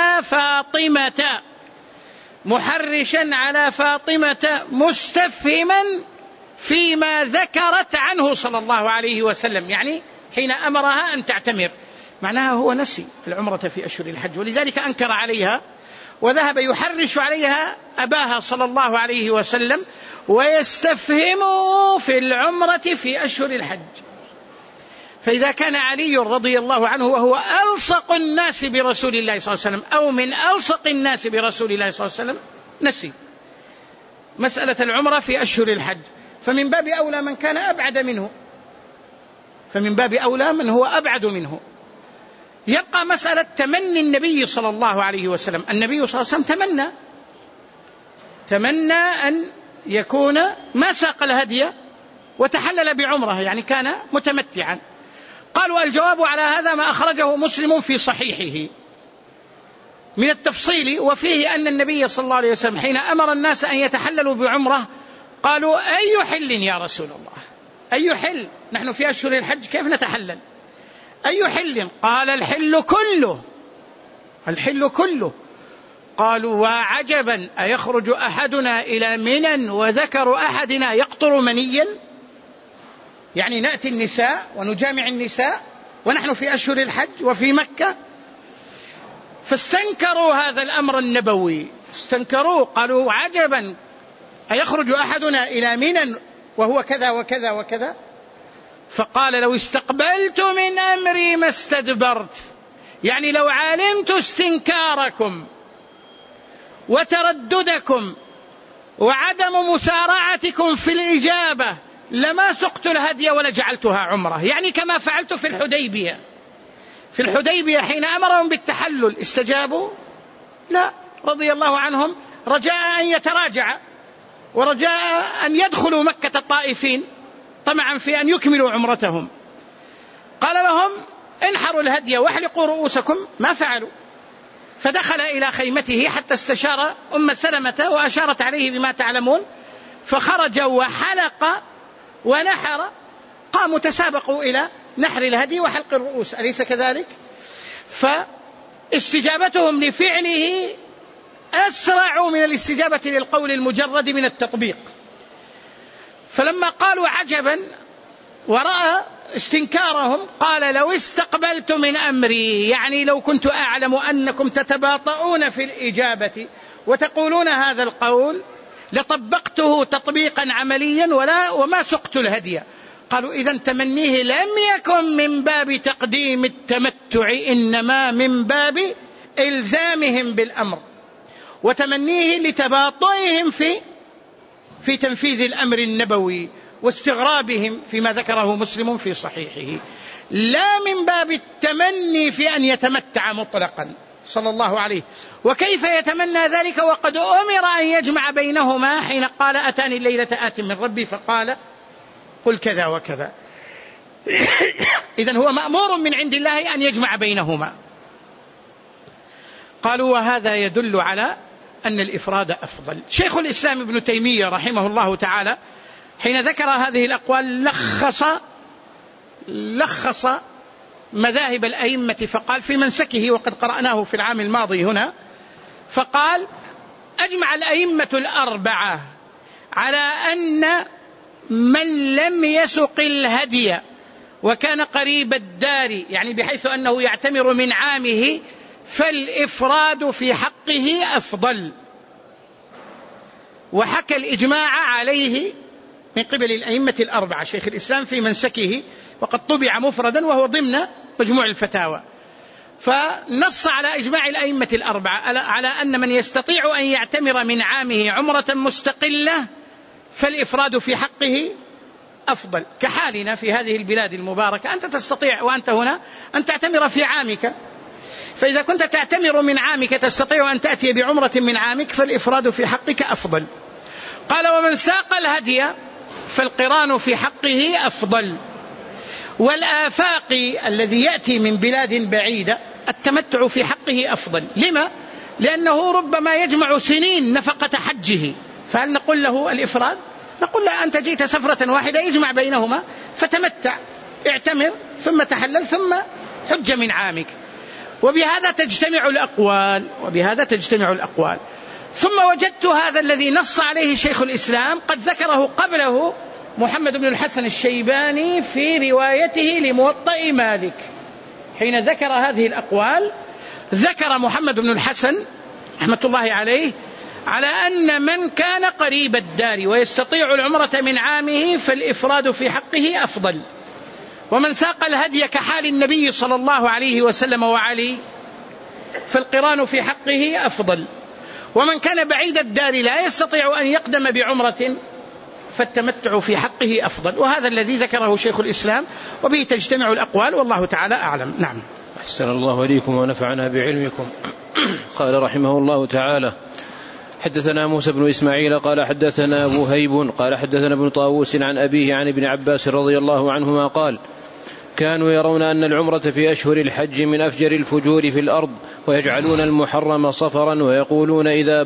على فاطمة مستفهما فيما ذكرت عنه صلى الله عليه وسلم، يعني حين أمرها أن تعتمر، معناها هو نسي العمرة في أشهر الحج، ولذلك أنكر عليها وذهب يحرش عليها أباها صلى الله عليه وسلم ويستفهم في العمرة في أشهر الحج. فإذا كان علي رضي الله عنه وهو ألصق الناس برسول الله صلى الله عليه وسلم أو من ألصق الناس برسول الله صلى الله عليه وسلم نسي مسألة العمرة في أشهر الحج، فمن باب أولى من كان أبعد منه، فمن باب أولى من هو أبعد منه. يبقى مسألة تمني النبي صلى الله عليه وسلم. النبي صلى الله عليه وسلم تمنى أن يكون ما ساق الهدي وتحلل بعمره، يعني كان متمتعا. قالوا: الجواب على هذا ما أخرجه مسلم في صحيحه من التفصيل، وفيه أن النبي صلى الله عليه وسلم حين أمر الناس أن يتحللوا بعمره قالوا: أي حل يا رسول الله؟ أي حل؟ نحن في أشهر الحج كيف نتحلل؟ أي حل؟ قال: الحل كله. قالوا: وعجبا أيخرج أحدنا إلى منى وذكر أحدنا يقطر منيا؟ يعني نأتي النساء ونجامع النساء ونحن في أشهر الحج وفي مكة. فاستنكروا هذا الأمر النبوي، استنكروا، قالوا: عجبا أيخرج أحدنا إلى منى وهو كذا وكذا وكذا؟ فقال: لو استقبلت من أمري ما استدبرت، يعني لو علمت استنكاركم وترددكم وعدم مسارعتكم في الإجابة لما سقت الهدي ولا جعلتها عمره، يعني كما فعلت في الحديبية حين أمرهم بالتحلل استجابوا؟ لا، رضي الله عنهم، رجاء أن يتراجع ورجاء أن يدخلوا مكة الطائفين طمعا في أن يكملوا عمرتهم. قال لهم: انحروا الهدي واحلقوا رؤوسكم، ما فعلوا. فدخل إلى خيمته حتى استشار أم سلمة وأشارت عليه بما تعلمون، فخرج وحلق ونحر، قاموا تسابقوا إلى نحر الهدي وحلق الرؤوس، أليس كذلك؟ فاستجابتهم لفعله أسرع من الاستجابة للقول المجرد من التطبيق. فلما قالوا عجبا ورأى استنكارهم قال: لو استقبلت من أمري، يعني لو كنت أعلم أنكم تتباطؤون في الإجابة وتقولون هذا القول لطبقته تطبيقا عمليا وما سقت الهدي. قالوا: إذن تمنيه لم يكن من باب تقديم التمتع، إنما من باب إلزامهم بالأمر، وتمنيه لتباطؤهم في تنفيذ الأمر النبوي واستغرابهم فيما ذكره مسلم في صحيحه، لا من باب التمني في أن يتمتع مطلقا صلى الله عليه. وكيف يتمنى ذلك وقد أمر أن يجمع بينهما حين قال أتاني الليلة آت من ربي فقال قل كذا وكذا. إذن هو مأمور من عند الله أن يجمع بينهما. قالوا وهذا يدل على أن الإفراد أفضل. شيخ الإسلام ابن تيمية رحمه الله تعالى حين ذكر هذه الأقوال لخص مذاهب الأئمة فقال في منسكه، وقد قرأناه في العام الماضي هنا، فقال أجمع الأئمة الأربعة على أن من لم يسق الهدي وكان قريب الدار، يعني بحيث أنه يعتمر من عامه، فالإفراد في حقه أفضل. وحكى الإجماع عليه من قبل الأئمة الأربعة شيخ الإسلام في منسكه، وقد طبع مفردا وهو ضمن مجموع الفتاوى. فنص على إجماع الأئمة الأربعة على أن من يستطيع أن يعتمر من عامه عمرة مستقلة فالإفراد في حقه أفضل، كحالنا في هذه البلاد المباركة. أنت تستطيع وأنت هنا أن تعتمر في عامك، فإذا كنت تعتمر من عامك تستطيع أن تأتي بعمرة من عامك فالإفراد في حقك أفضل. قال ومن ساق الهدي فالقران في حقه أفضل. والآفاقي الذي يأتي من بلاد بعيدة التمتع في حقه أفضل. لما؟ لأنه ربما يجمع سنين نفقة حجه، فهل نقول له الإفراد؟ نقول لا، أنت جئت سفرة واحدة يجمع بينهما فتمتع، اعتمر ثم تحلل ثم حج من عامك. وبهذا تجتمع الأقوال. ثم وجدت هذا الذي نص عليه شيخ الإسلام قد ذكره قبله محمد بن الحسن الشيباني في روايته لموطأ مالك. حين ذكر هذه الأقوال ذكر محمد بن الحسن رحمة الله عليه على أن من كان قريب الدار ويستطيع العمرة من عامه فالإفراد في حقه أفضل. ومن ساق الهدي كحال النبي صلى الله عليه وسلم وعلي فالقران في حقه أفضل. ومن كان بعيد الدار لا يستطيع أن يقدم بعمرة فالتمتع في حقه أفضل. وهذا الذي ذكره شيخ الإسلام، وبه تجتمع الأقوال، والله تعالى أعلم. نعم. أحسن الله إليكم ونفعنا بعلمكم. قال رحمه الله تعالى حدثنا موسى بن إسماعيل قال حدثنا وهيب قال حدثنا ابن طاووس عن أبيه عن ابن عباس رضي الله عنهما قال كانوا يرون أن العمرة في أشهر الحج من أفجر الفجور في الأرض، ويجعلون المحرم صفرا، ويقولون إذا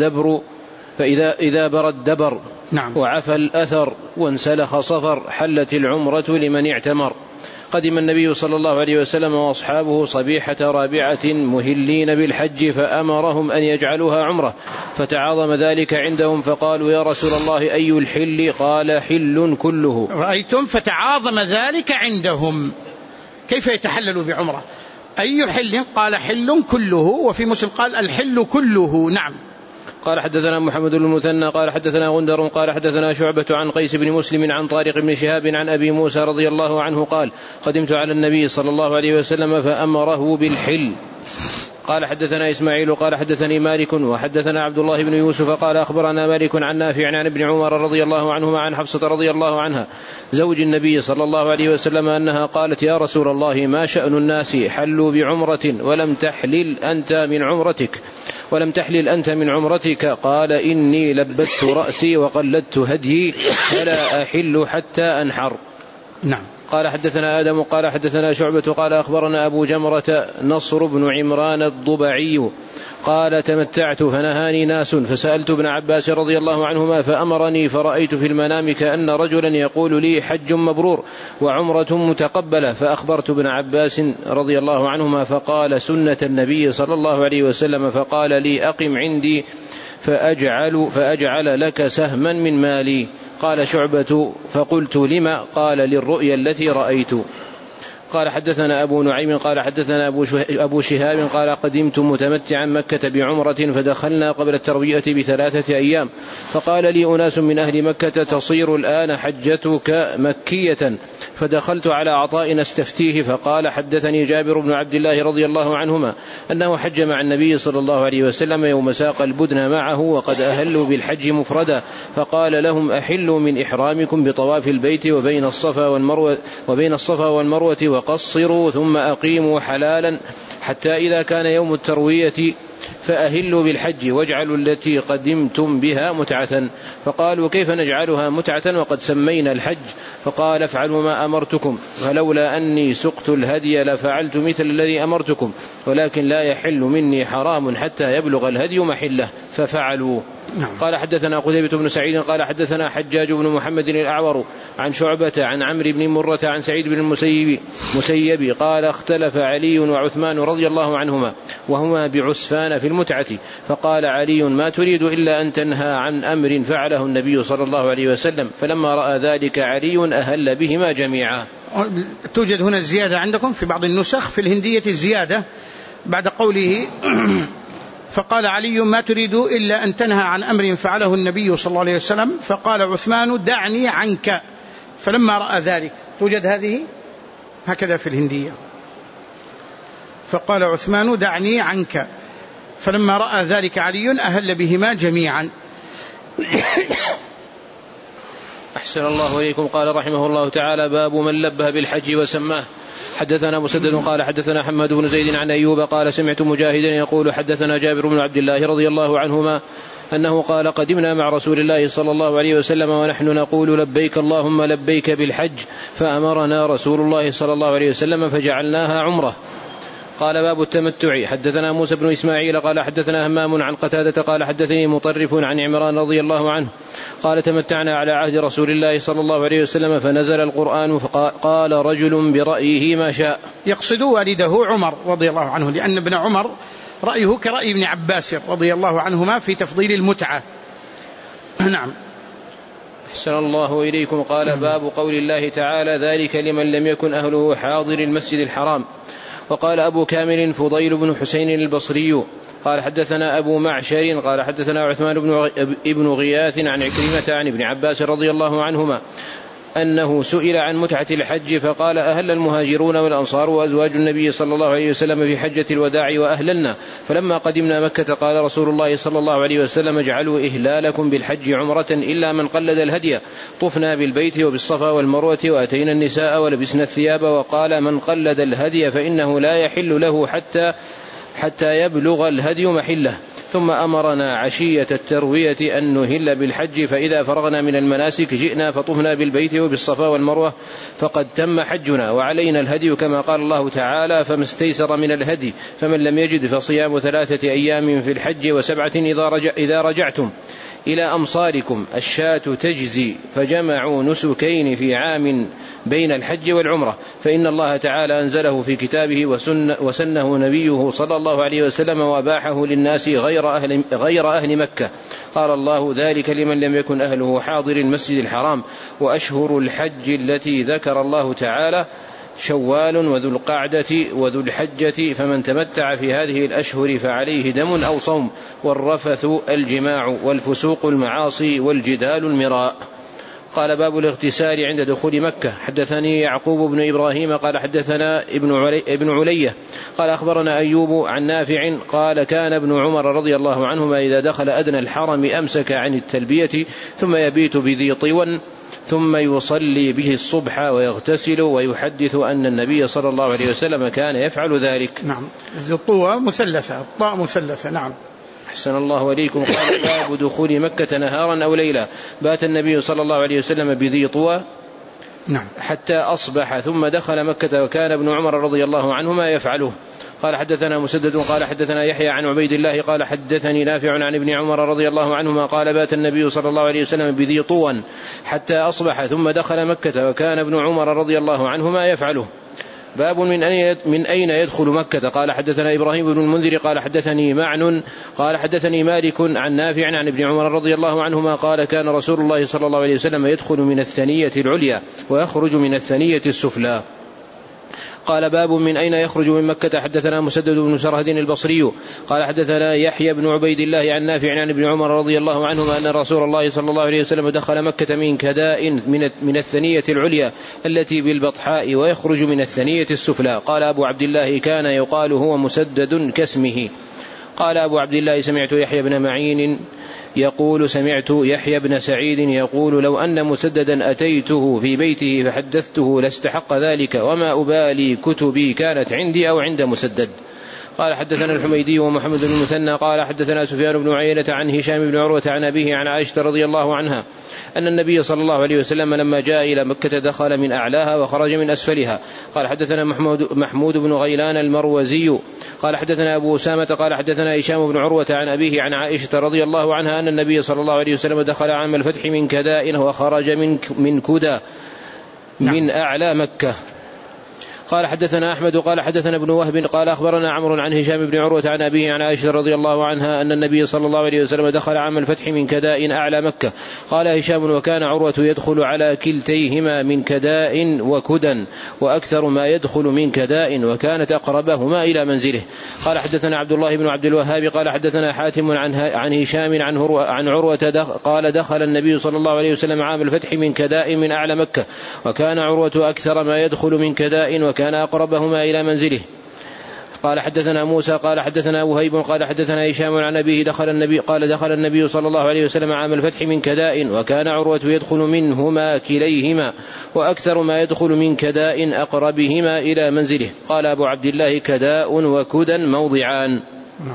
بر الدبر نعم. وعفى الأثر وانسلخ صفر حلت العمرة لمن اعتمر. قدم النبي صلى الله عليه وسلم وأصحابه صبيحة رابعة مهلين بالحج فأمرهم أن يجعلوها عمرة، فتعاظم ذلك عندهم فقالوا يا رسول الله أي الحل؟ قال حل كله. رأيتم؟ فتعاظم ذلك عندهم. كيف يتحلل بعمرة؟ أي حل؟ قال حل كله. وفي مسلم قال الحل كله. نعم. قال حدثنا محمد بن المثنى قال حدثنا غندر قال حدثنا شعبة عن قيس بن مسلم عن طارق بن شهاب عن أبي موسى رضي الله عنه قال قدمت على النبي صلى الله عليه وسلم فأمره بالحل. قال حدثنا إسماعيل قال حدثني مالك وحدثنا عبد الله بن يوسف قال أخبرنا مالك عن نافع عن ابن عمر رضي الله عنهما عن حفصة رضي الله عنها زوج النبي صلى الله عليه وسلم أنها قالت يا رسول الله ما شأن الناس حلوا بعمرة ولم تحلل أنت من عمرتك؟ قال إني لبت رأسي وقلدت هديي فلا أحل حتى أنحر. نعم. قال حدثنا آدم قال حدثنا شعبة قال أخبرنا أبو جمرة نصر بن عمران الضبعي قال تمتعت فنهاني ناس فسألت ابن عباس رضي الله عنهما فأمرني فرأيت في المنام كأن رجلا يقول لي حج مبرور وعمرة متقبلة، فأخبرت ابن عباس رضي الله عنهما فقال سنة النبي صلى الله عليه وسلم، فقال لي أقم عندي فأجعل لك سهما من مالي. قال شعبة فقلت لما؟ قال للرؤيا التي رأيت. قال حدثنا أبو نعيم قال حدثنا أبو شهاب قال قدمت متمتعا مكة بعمرة فدخلنا قبل التروية ب3 أيام، فقال لي أناس من أهل مكة تصير الآن حجتك مكية، فدخلت على عطاء استفتيه فقال حدثني جابر بن عبد الله رضي الله عنهما أنه حج مع النبي صلى الله عليه وسلم يوم ساق البدن معه وقد أهلوا بالحج مفردا، فقال لهم أحلوا من إحرامكم بطواف البيت وبين الصفا والمروة وقصروا ثم أقيموا حلالا حتى إذا كان يوم التروية فأهلوا بالحج واجعلوا التي قدمتم بها متعة. فقالوا كيف نجعلها متعة وقد سمينا الحج؟ فقال افعلوا ما أمرتكم، فلولا أني سقت الهدي لفعلت مثل الذي أمرتكم، ولكن لا يحل مني حرام حتى يبلغ الهدي محله، ففعلوا. قال حدثنا قتيبة بن سعيد قال حدثنا حجاج بن محمد الأعور عن شعبة عن عمرو بن مرة عن سعيد بن المسيب قال اختلف علي وعثمان رضي الله عنهما وهما بعسفان في المتعة، فقال علي ما تريد إلا أن تنهى عن أمر فعله النبي صلى الله عليه وسلم، فلما رأى ذلك علي أهل بهما جميعا. توجد هنا زيادة عندكم في بعض النسخ في الهندية زيادة بعد قوله فقال علي ما تريد إلا أن تنهى عن أمر فعله النبي صلى الله عليه وسلم، فقال عثمان دعني عنك فلما رأى ذلك. توجد هذه هكذا في الهندية، فقال عثمان دعني عنك فلما رأى ذلك علي أهل بهما جميعا. أحسن الله إليكم. قال رحمه الله تعالى باب من لبه بالحج وسماه. حدثنا مسدد قال حدثنا حماد بن زيد عن أيوب قال سمعت مجاهدا يقول حدثنا جابر بن عبد الله رضي الله عنهما أنه قال قدمنا مع رسول الله صلى الله عليه وسلم ونحن نقول لبيك اللهم لبيك بالحج، فأمرنا رسول الله صلى الله عليه وسلم فجعلناها عمرة. قال باب التمتع. حدثنا موسى بن إسماعيل قال حدثنا همام عن قتادة قال حدثني مطرف عن عمران رضي الله عنه قال تمتعنا على عهد رسول الله صلى الله عليه وسلم فنزل القرآن فقال رجل برأيه ما شاء. يقصد والده عمر رضي الله عنه، لأن ابن عمر رأيه كرأي ابن عباس رضي الله عنهما في تفضيل المتعة. نعم. أحسن الله إليكم. قال باب قول الله تعالى ذلك لمن لم يكن أهله حاضر المسجد الحرام. وقال أبو كامل فضيل بن حسين البصري قال حدثنا أبو معشر قال حدثنا عثمان بن غياث عن عكرمة عن ابن عباس رضي الله عنهما أنه سئل عن متعة الحج فقال أهل المهاجرون والأنصار وأزواج النبي صلى الله عليه وسلم في حجة الوداع وأهللنا، فلما قدمنا مكة قال رسول الله صلى الله عليه وسلم اجعلوا إهلالكم بالحج عمرة إلا من قلد الهدي، طفنا بالبيت وبالصفا والمروة وأتينا النساء ولبسنا الثياب، وقال من قلد الهدي فإنه لا يحل له حتى يبلغ الهدي محله. ثم أمرنا عشية التروية أن نهل بالحج، فإذا فرغنا من المناسك جئنا فطفنا بالبيت وبالصفا والمروة فقد تم حجنا، وعلينا الهدي كما قال الله تعالى فما استيسر من الهدي، فمن لم يجد فصيام 3 أيام في الحج و7 إذا رجعتم إلى أمصاركم. الشاة تجزي، فجمعوا نسكين في عام بين الحج والعمرة، فإن الله تعالى أنزله في كتابه وسنه نبيه صلى الله عليه وسلم وأباحه للناس غير أهل مكة. قال الله ذلك لمن لم يكن أهله حاضر المسجد الحرام. وأشهر الحج التي ذكر الله تعالى شوال وذو القعدة وذو الحجة، فمن تمتع في هذه الأشهر فعليه دم أو صوم، والرفث الجماع، والفسوق المعاصي، والجدال المراء. قال باب الاغتسال عند دخول مكة. حدثني يعقوب بن إبراهيم قال حدثنا ابن علية قال أخبرنا أيوب عن نافع قال كان ابن عمر رضي الله عنهما إذا دخل أدنى الحرم أمسك عن التلبية ثم يبيت بذي طوى ثم يصلي به الصبح ويغتسل ويحدث أن النبي صلى الله عليه وسلم كان يفعل ذلك. نعم. الطوى مثلثة، الطاء مثلثة. نعم. أحسن الله إليكم. قال باب دخول مكة نهارا أو ليلا. بات النبي صلى الله عليه وسلم بذي طوى حتى أصبح ثم دخل مكة، وكان ابن عمر رضي الله عنهما يفعله. قال حدثنا مسدد قال حدثنا يحيى عن عبيد الله قال حدثني نافع عن ابن عمر رضي الله عنهما قال بات النبي صلى الله عليه وسلم بذي طوى حتى أصبح ثم دخل مكة، وكان ابن عمر رضي الله عنهما يفعله. باب من أين يدخل مكة. قال حدثنا إبراهيم بن المنذر قال حدثني معن قال حدثني مالك عن نافع عن ابن عمر رضي الله عنهما قال كان رسول الله صلى الله عليه وسلم يدخل من الثنية العليا ويخرج من الثنية السفلى. قال باب من أين يخرج من مكة. حدثنا مسدد بن سرهد البصري قال حدثنا يحيى بن عبيد الله عن نافع عن ابن عمر رضي الله عنهما أن رسول الله صلى الله عليه وسلم دخل مكة من كداء من الثنية العليا التي بالبطحاء ويخرج من الثنية السفلى. قال أبو عبد الله كان يقال هو مسدد كاسمه. قال أبو عبد الله سمعت يحيى بن معين يقول سمعت يحيى بن سعيد يقول لو أن مسددا أتيته في بيته فحدثته لاستحق ذلك وما أبالي كتبي كانت عندي أو عند مسدد. قال حدثنا الحميدي ومحمد بن المثنى قال حدثنا سفيان بن عيينة عن هشام بن عروة عن أبيه عن عائشة رضي الله عنها أن النبي صلى الله عليه وسلم لما جاء إلى مكة دخل من أعلاها وخرج من أسفلها. قال حدثنا محمود بن غيلان المروزي قال حدثنا أبو أسامة قال حدثنا هشام بن عروة عن أبيه عن عائشة رضي الله عنها أن النبي صلى الله عليه وسلم دخل عام الفتح من كداء وخرج من كدى من أعلى مكة. قال حدثنا أحمد قال حدثنا ابن وهب قال أخبرنا عمرو عن هشام بن عروة عن أبيه عن عائشة رضي الله عنها أن النبي صلى الله عليه وسلم دخل عام الفتح من كداء أعلى مكة. قال هشام وكان عروة يدخل على كلتيهما من كداء وكدى وأكثر ما يدخل من كداء وكانت أقربهما إلى منزله. قال حدثنا عبد الله بن عبد الوهاب قال حدثنا حاتم عن هشام عن عروة قال دخل النبي صلى الله عليه وسلم عام الفتح من كداء من أعلى مكة وكان عروة أكثر ما يدخل من كداء وكان أقربهما إلى منزله. قال حدثنا موسى قال حدثنا وهيب قال حدثنا هشام عن أبيه دخل النبي صلى الله عليه وسلم عام الفتح من كداء وكان عروة يدخل منهما كليهما وأكثر ما يدخل من كداء أقربهما إلى منزله. قال أبو عبد الله كداء وكدى موضعان.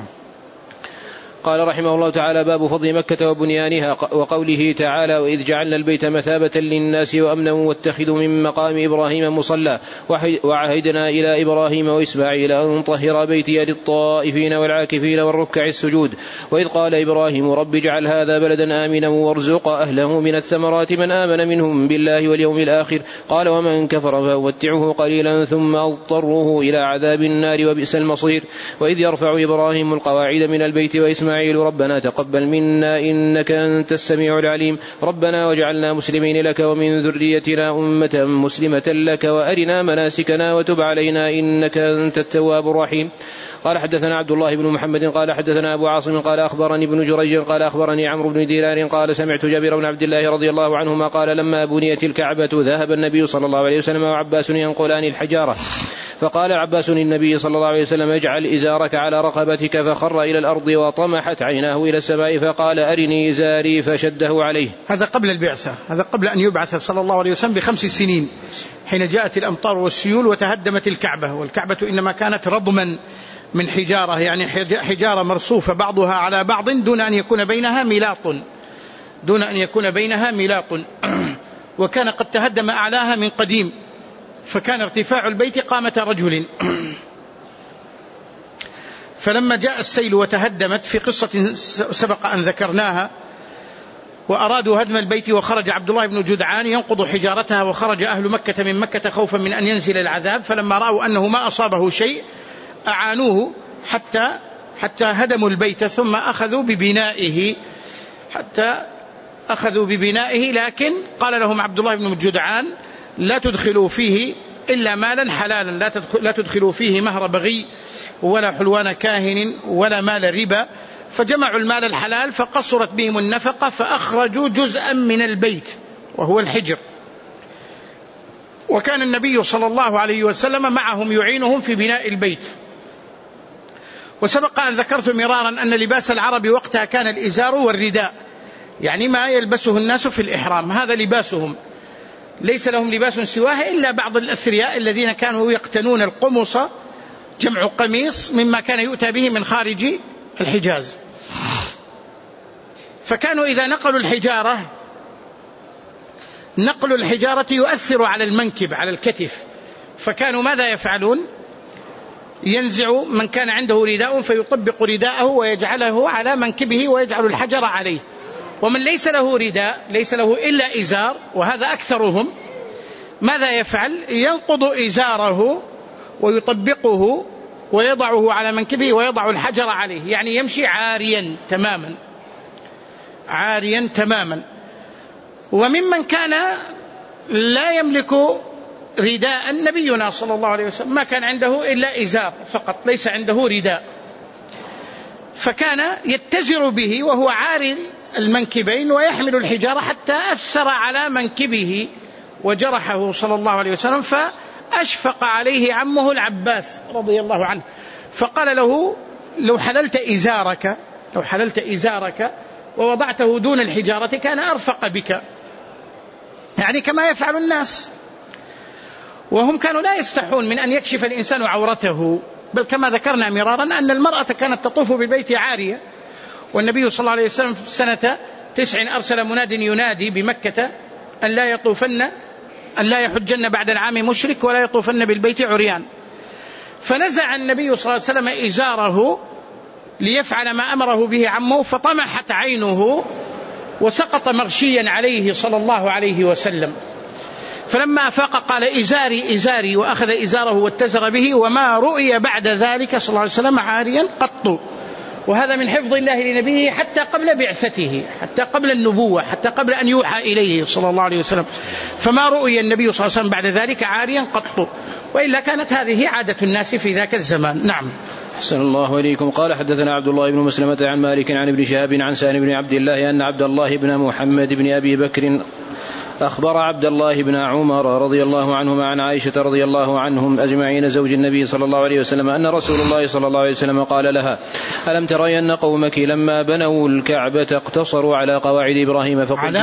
قال رحمه الله تعالى باب فضل مكة وبنيانها وقوله تعالى وإذ جعلنا البيت مثابة للناس وأمنا واتخذوا من مقام إبراهيم مصلى وعهدنا إلى إبراهيم وإسماعيل أن طهر بيتي للطائفين والعاكفين والركع السجود وإذ قال إبراهيم رب اجعل هذا بلدا آمنا وارزق أهله من الثمرات من آمن منهم بالله واليوم الآخر قال ومن كفر فأمتعه قليلا ثم أضطره إلى عذاب النار وبئس المصير. وإذ يرفع إبراهيم القواعد من البيت وإسماعيل ربنا تقبل منا إنك أنت السميع العليم ربنا واجعلنا مسلمين لك ومن ذريتنا أمة مسلمة لك وأرنا مناسكنا وتب علينا إنك أنت التواب الرحيم. قال حدثنا عبد الله بن محمد قال حدثنا أبو عاصم قال أخبرني ابن جريج قال أخبرني عمرو بن دينار قال سمعت جابر بن عبد الله رضي الله عنهما قال لما بنيت الكعبة ذهب النبي صلى الله عليه وسلم وعباس ينقلان الحجارة فقال عباس للنبي صلى الله عليه وسلم اجعل إزارك على رقبتك فخر إلى الأرض وطمحت عيناه إلى السماء فقال أرني إزاري فشده عليه. هذا قبل البعثة، هذا قبل أن يبعث صلى الله عليه وسلم ب5 سنين حين جاءت الأمطار والسيول وتهدمت الكعبة. والكعبة إنما كانت رضما من حجارة يعني حجارة مرصوفة بعضها على بعض دون أن يكون بينها ميلاط وكان قد تهدم أعلاها من قديم فكان ارتفاع البيت قامة رجل. فلما جاء السيل وتهدمت في قصة سبق أن ذكرناها وأرادوا هدم البيت وخرج عبد الله بن جدعان ينقض حجارتها وخرج أهل مكة من مكة خوفا من أن ينزل العذاب فلما رأوا أنه ما أصابه شيء أعانوه حتى هدموا البيت ثم أخذوا ببنائه لكن قال لهم عبد الله بن جدعان لا تدخلوا فيه إلا مالا حلالا لا تدخلوا فيه مهر بغي ولا حلوان كاهن ولا مال ربا. فجمعوا المال الحلال فقصرت بهم النفقة فأخرجوا جزءا من البيت وهو الحجر. وكان النبي صلى الله عليه وسلم معهم يعينهم في بناء البيت. وسبق أن ذكرت مرارا أن لباس العرب وقتها كان الإزار والرداء يعني ما يلبسه الناس في الإحرام هذا لباسهم ليس لهم لباس سواه إلا بعض الأثرياء الذين كانوا يقتنون القمص جمع قميص مما كان يؤتى به من خارج الحجاز. فكانوا إذا نقلوا الحجارة يؤثر على المنكب على الكتف فكانوا ماذا يفعلون ينزع من كان عنده رداء فيطبق رداءه ويجعله على منكبه ويجعل الحجر عليه. ومن ليس له رداء ليس له إلا إزار وهذا أكثرهم ماذا يفعل ينقض إزاره ويطبقه ويضعه على منكبه ويضع الحجر عليه يعني يمشي عاريا تماما. وممن كان لا يملك رداء. نبينا صلى الله عليه وسلم ما كان عنده إلا إزار فقط، ليس عنده رداء، فكان يتزر به وهو عار المنكبين ويحمل الحجارة حتى أثر على منكبه وجرحه صلى الله عليه وسلم، فأشفق عليه عمه العباس رضي الله عنه، فقال له: لو حللت إزارك ووضعته دون الحجارة كان أرفق بك، يعني كما يفعل الناس. وهم كانوا لا يستحون من أن يكشف الإنسان عورته، بل كما ذكرنا مرارا أن المرأة كانت تطوف بالبيت عارية، والنبي صلى الله عليه وسلم في سنة 9 أرسل مناد ينادي بمكة أن لا يحجن بعد العام مشرك ولا يطوفن بالبيت عريان. فنزع النبي صلى الله عليه وسلم إزاره ليفعل ما أمره به عمه، فطمحت عينه وسقط مغشيا عليه صلى الله عليه وسلم. فلما أفاق قال: إزاري إزاري، وأخذ إزاره واتزر به، وما رؤي بعد ذلك صلى الله عليه وسلم عاريا قط. وهذا من حفظ الله لنبيه حتى قبل بعثته، حتى قبل النبوة، حتى قبل أن يوحى إليه صلى الله عليه وسلم، فما رؤي النبي صلى الله عليه وسلم بعد ذلك عاريا قط، وإلا كانت هذه عادة الناس في ذاك الزمان. نعم. أحسن الله إليكم. قال: حدثنا عبد الله بن مسلمة عن مالك عن ابن شهاب عن سالم بن عبد الله أن عبد الله بن محمد بن أبي بكر أخبر عبد الله بن عمر رضي الله عنهما عن عائشة رضي الله عنهم أجمعين زوج النبي صلى الله عليه وسلم أن رسول الله صلى الله عليه وسلم قال لها: ألم تري أن قومك لما بنوا الكعبة اقتصروا على قواعد إبراهيم؟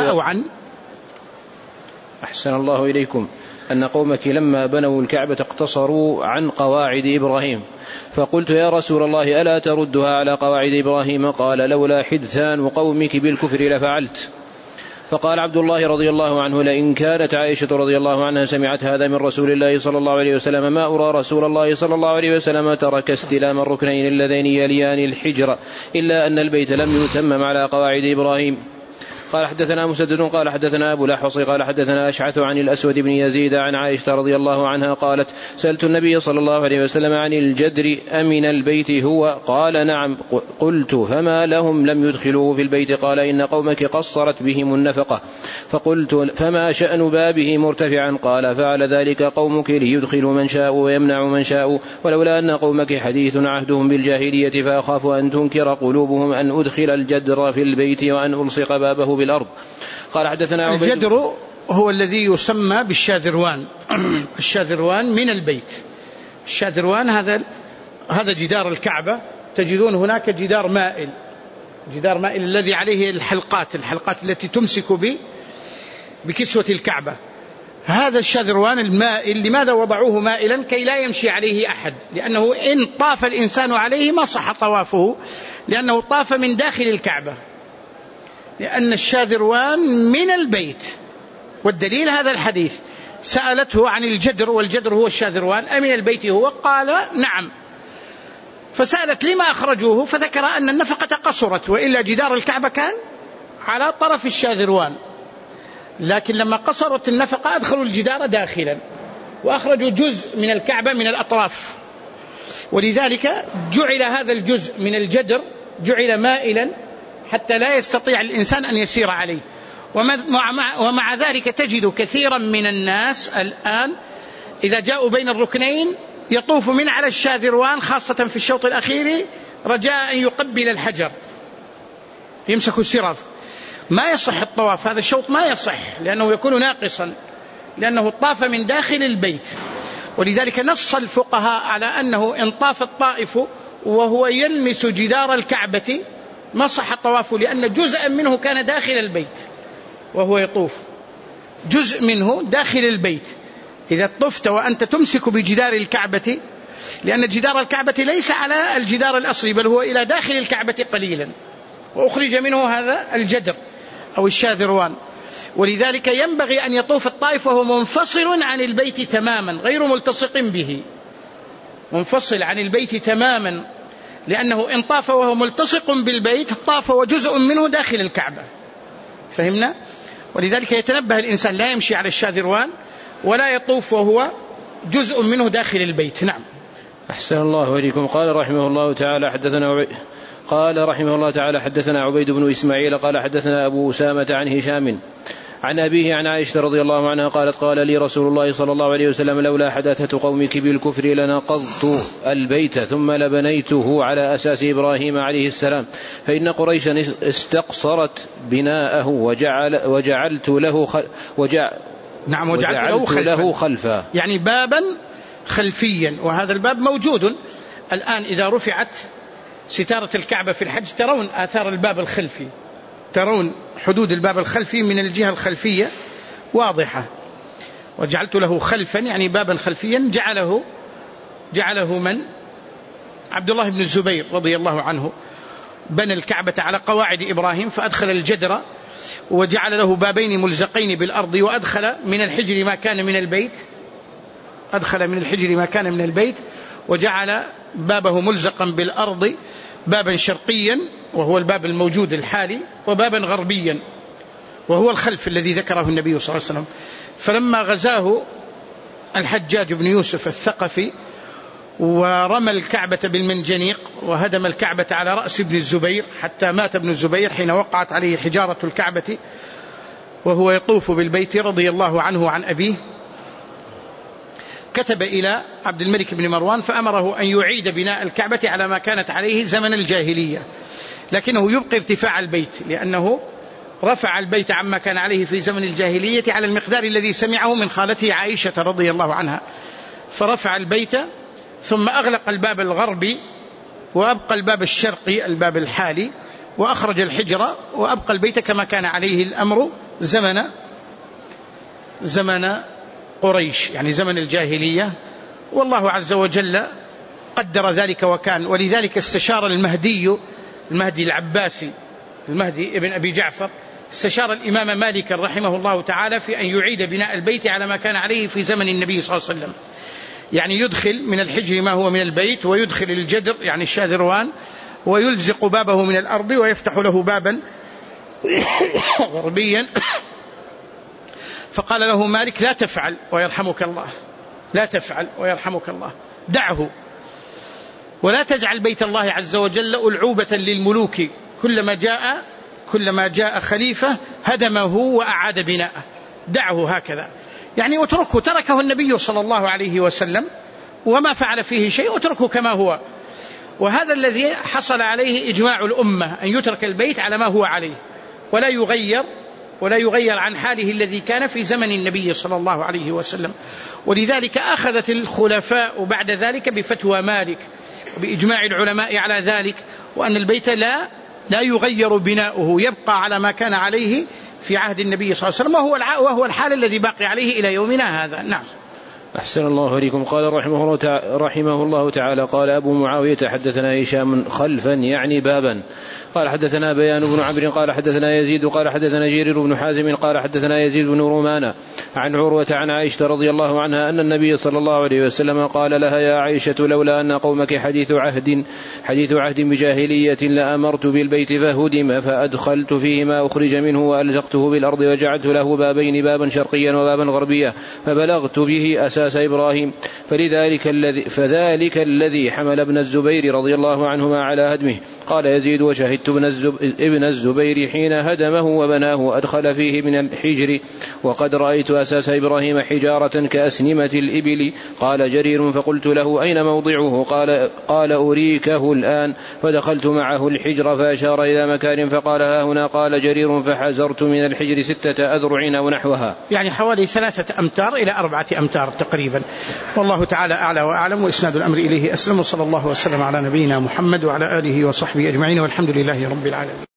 أحسن الله إليكم. أن قومك لما بنوا الكعبة اقتصروا عن قواعد إبراهيم، فقلت: يا رسول الله ألا تردها على قواعد إبراهيم؟ قال: لولا حدثان قومك بالكفر لفعلت. فقال عبد الله رضي الله عنه: لئن كانت عائشة رضي الله عنها سمعت هذا من رسول الله صلى الله عليه وسلم ما أرى رسول الله صلى الله عليه وسلم ترك استلام الركنين اللذين يليان الحجر إلا أن البيت لم يتمم على قواعد إبراهيم. قال: حدثنا مسدد قال: حدثنا أبو الأحوص قال: حدثنا أشعث عن الأسود بن يزيد عن عائشة رضي الله عنها قالت: سألت النبي صلى الله عليه وسلم عن الجدر أمن البيت هو؟ قال: نعم. قلت: فما لهم لم يدخلوه في البيت؟ قال: إن قومك قصرت بهم النفقة. فقلت: فما شأن بابه مرتفعا؟ قال: فعل ذلك قومك ليدخلوا من شاء ويمنعوا من شاء، ولولا أن قومك حديث عهدهم بالجاهلية فأخاف أن تنكر قلوبهم أن أدخل الجدر في البيت وأن ألصق بابه بالأرض. قال: حدثنا الجدر هو الذي يسمى بالشاذروان. الشاذروان من البيت. الشاذروان هذا جدار الكعبة، تجدون هناك جدار مائل الذي عليه الحلقات التي تمسك بكسوة الكعبة. هذا الشاذروان المائل لماذا وضعوه مائلا؟ كي لا يمشي عليه أحد، لأنه إن طاف الإنسان عليه ما صح طوافه، لأنه طاف من داخل الكعبة، لأن الشاذروان من البيت. والدليل هذا الحديث، سألته عن الجدر، والجدر هو الشاذروان، أمن البيت هو؟ قال: نعم. فسألت: لما أخرجوه؟ فذكر أن النفقة قصرت، وإلا جدار الكعبة كان على طرف الشاذروان، لكن لما قصرت النفقة أدخلوا الجدار داخلا وأخرجوا جزء من الكعبة من الأطراف، ولذلك جعل هذا الجزء من الجدر جعل مائلا حتى لا يستطيع الإنسان أن يسير عليه. ومع ذلك تجد كثيرا من الناس الآن إذا جاءوا بين الركنين يطوف من على الشاذروان، خاصة في الشوط الأخير، رجاء أن يقبل الحجر، يمسك السرف. ما يصح الطواف، هذا الشوط ما يصح، لأنه يكون ناقصا، لأنه طاف من داخل البيت. ولذلك نص الفقهاء على أنه إن طاف الطائف وهو يلمس جدار الكعبة ما صح طوافه، لأن جزءا منه كان داخل البيت وهو يطوف، جزء منه داخل البيت. إذا طفت وأنت تمسك بجدار الكعبة، لأن جدار الكعبة ليس على الجدار الأصلي، بل هو إلى داخل الكعبة قليلا، وأخرج منه هذا الجدر أو الشاذروان. ولذلك ينبغي أن يطوف الطائف وهو منفصل عن البيت تماما، غير ملتصق به، منفصل عن البيت تماما، لأنه إن طاف وهو ملتصق بالبيت طاف وجزء منه داخل الكعبة. فهمنا؟ ولذلك يتنبه الإنسان لا يمشي على الشاذروان ولا يطوف وهو جزء منه داخل البيت. نعم. أحسن الله إليكم. قال رحمه الله تعالى حدثنا عبيد بن إسماعيل قال حدثنا أبو أسامة عن هشام عن أبيه عن عائشة رضي الله عنها قالت قال لي رسول الله صلى الله عليه وسلم لولا حداثة قومك بالكفر لنقضت البيت ثم لبنيته على أساس إبراهيم عليه السلام فإن قريشا استقصرت بناءه وجعلت له خلفا، يعني بابا خلفيا. وهذا الباب موجود الآن، إذا رفعت ستارة الكعبة في الحج ترون آثار الباب الخلفي، ترون حدود الباب الخلفي من الجهة الخلفية واضحة. وجعلت له خلفا يعني بابا خلفيا. جعله من؟ عبد الله بن الزبير رضي الله عنه، بنى الكعبة على قواعد إبراهيم فأدخل الجدر وجعل له بابين ملزقين بالأرض، وأدخل من الحجر ما كان من البيت، وجعل بابه ملزقا بالأرض، بابا شرقيا وهو الباب الموجود الحالي، وبابا غربيا وهو الخلف الذي ذكره النبي صلى الله عليه وسلم. فلما غزاه الحجاج بن يوسف الثقفي ورمى الكعبة بالمنجنيق وهدم الكعبة على رأس ابن الزبير حتى مات ابن الزبير حين وقعت عليه حجارة الكعبة وهو يطوف بالبيت رضي الله عنه عن أبيه، كتب إلى عبد الملك بن مروان فأمره أن يعيد بناء الكعبة على ما كانت عليه زمن الجاهلية، لكنه يبقي ارتفاع البيت، لأنه رفع البيت عما كان عليه في زمن الجاهلية على المقدار الذي سمعه من خالته عائشة رضي الله عنها، فرفع البيت ثم أغلق الباب الغربي وأبقى الباب الشرقي الباب الحالي، وأخرج الحجرة وأبقى البيت كما كان عليه الأمر زمن قريش، يعني زمن الجاهلية. والله عز وجل قدر ذلك وكان. ولذلك استشار المهدي العباسي، المهدي ابن أبي جعفر، استشار الإمام مالك رحمه الله تعالى في أن يعيد بناء البيت على ما كان عليه في زمن النبي صلى الله عليه وسلم، يعني يدخل من الحجر ما هو من البيت، ويدخل الجدر يعني الشاذروان، ويلزق بابه من الأرض ويفتح له بابا غربيا. فقال له مالك لا تفعل ويرحمك الله، دعه ولا تجعل بيت الله عز وجل ألعوبة للملوك، كلما جاء خليفة هدمه وأعاد بناءه، دعه هكذا، يعني اتركه. تركه النبي صلى الله عليه وسلم وما فعل فيه شيء، اتركه كما هو. وهذا الذي حصل عليه إجماع الأمة، أن يترك البيت على ما هو عليه ولا يغير عن حاله الذي كان في زمن النبي صلى الله عليه وسلم. ولذلك أخذت الخلفاء بعد ذلك بفتوى مالك وبإجماع العلماء على ذلك، وأن البيت لا يغير بناؤه، يبقى على ما كان عليه في عهد النبي صلى الله عليه وسلم، وهو الحال الذي باقي عليه إلى يومنا هذا. نعم. أحسن الله إليكم. قال رحمه الله تعالى قال أبو معاوية حدثنا هشام خلفا يعني بابا قال حدثنا بيان بن عمرو قال حدثنا يزيد قال حدثنا جرير بن حازم قال حدثنا يزيد بن رومان عن عروة عن عائشة رضي الله عنها أن النبي صلى الله عليه وسلم قال لها يا عائشة لولا أن قومك حديث عهد بجاهلية لأمرت بالبيت فهدم فأدخلت فيه ما أخرج منه وألزقته بالأرض وجعلت له بابين، بابا شرقيا وبابا غربيا، فبلغت به أساس إبراهيم، فذلك الذي حمل ابن الزبير رضي الله عنهما على هدمه. قال يزيد وشهدت ابن الزبير حين هدمه وبناه أدخل فيه من الحجر، وقد رأيت أساس إبراهيم حجارة كأسنمة الإبل. قال جرير فقلت له أين موضعه؟ قال أريكه الآن. فدخلت معه الحجر فأشار إلى مكان فقال ها هنا. قال جرير فحزرت من الحجر 6 أذرع أو نحوها، يعني حوالي 3 أمتار إلى 4 أمتار تقريبا. والله تعالى أعلى وأعلم، وإسناد الأمر إليه أسلم. وصلى الله وسلم على نبينا محمد وعلى آله وصحبه أجمعين، والحمد لله رب العالمين.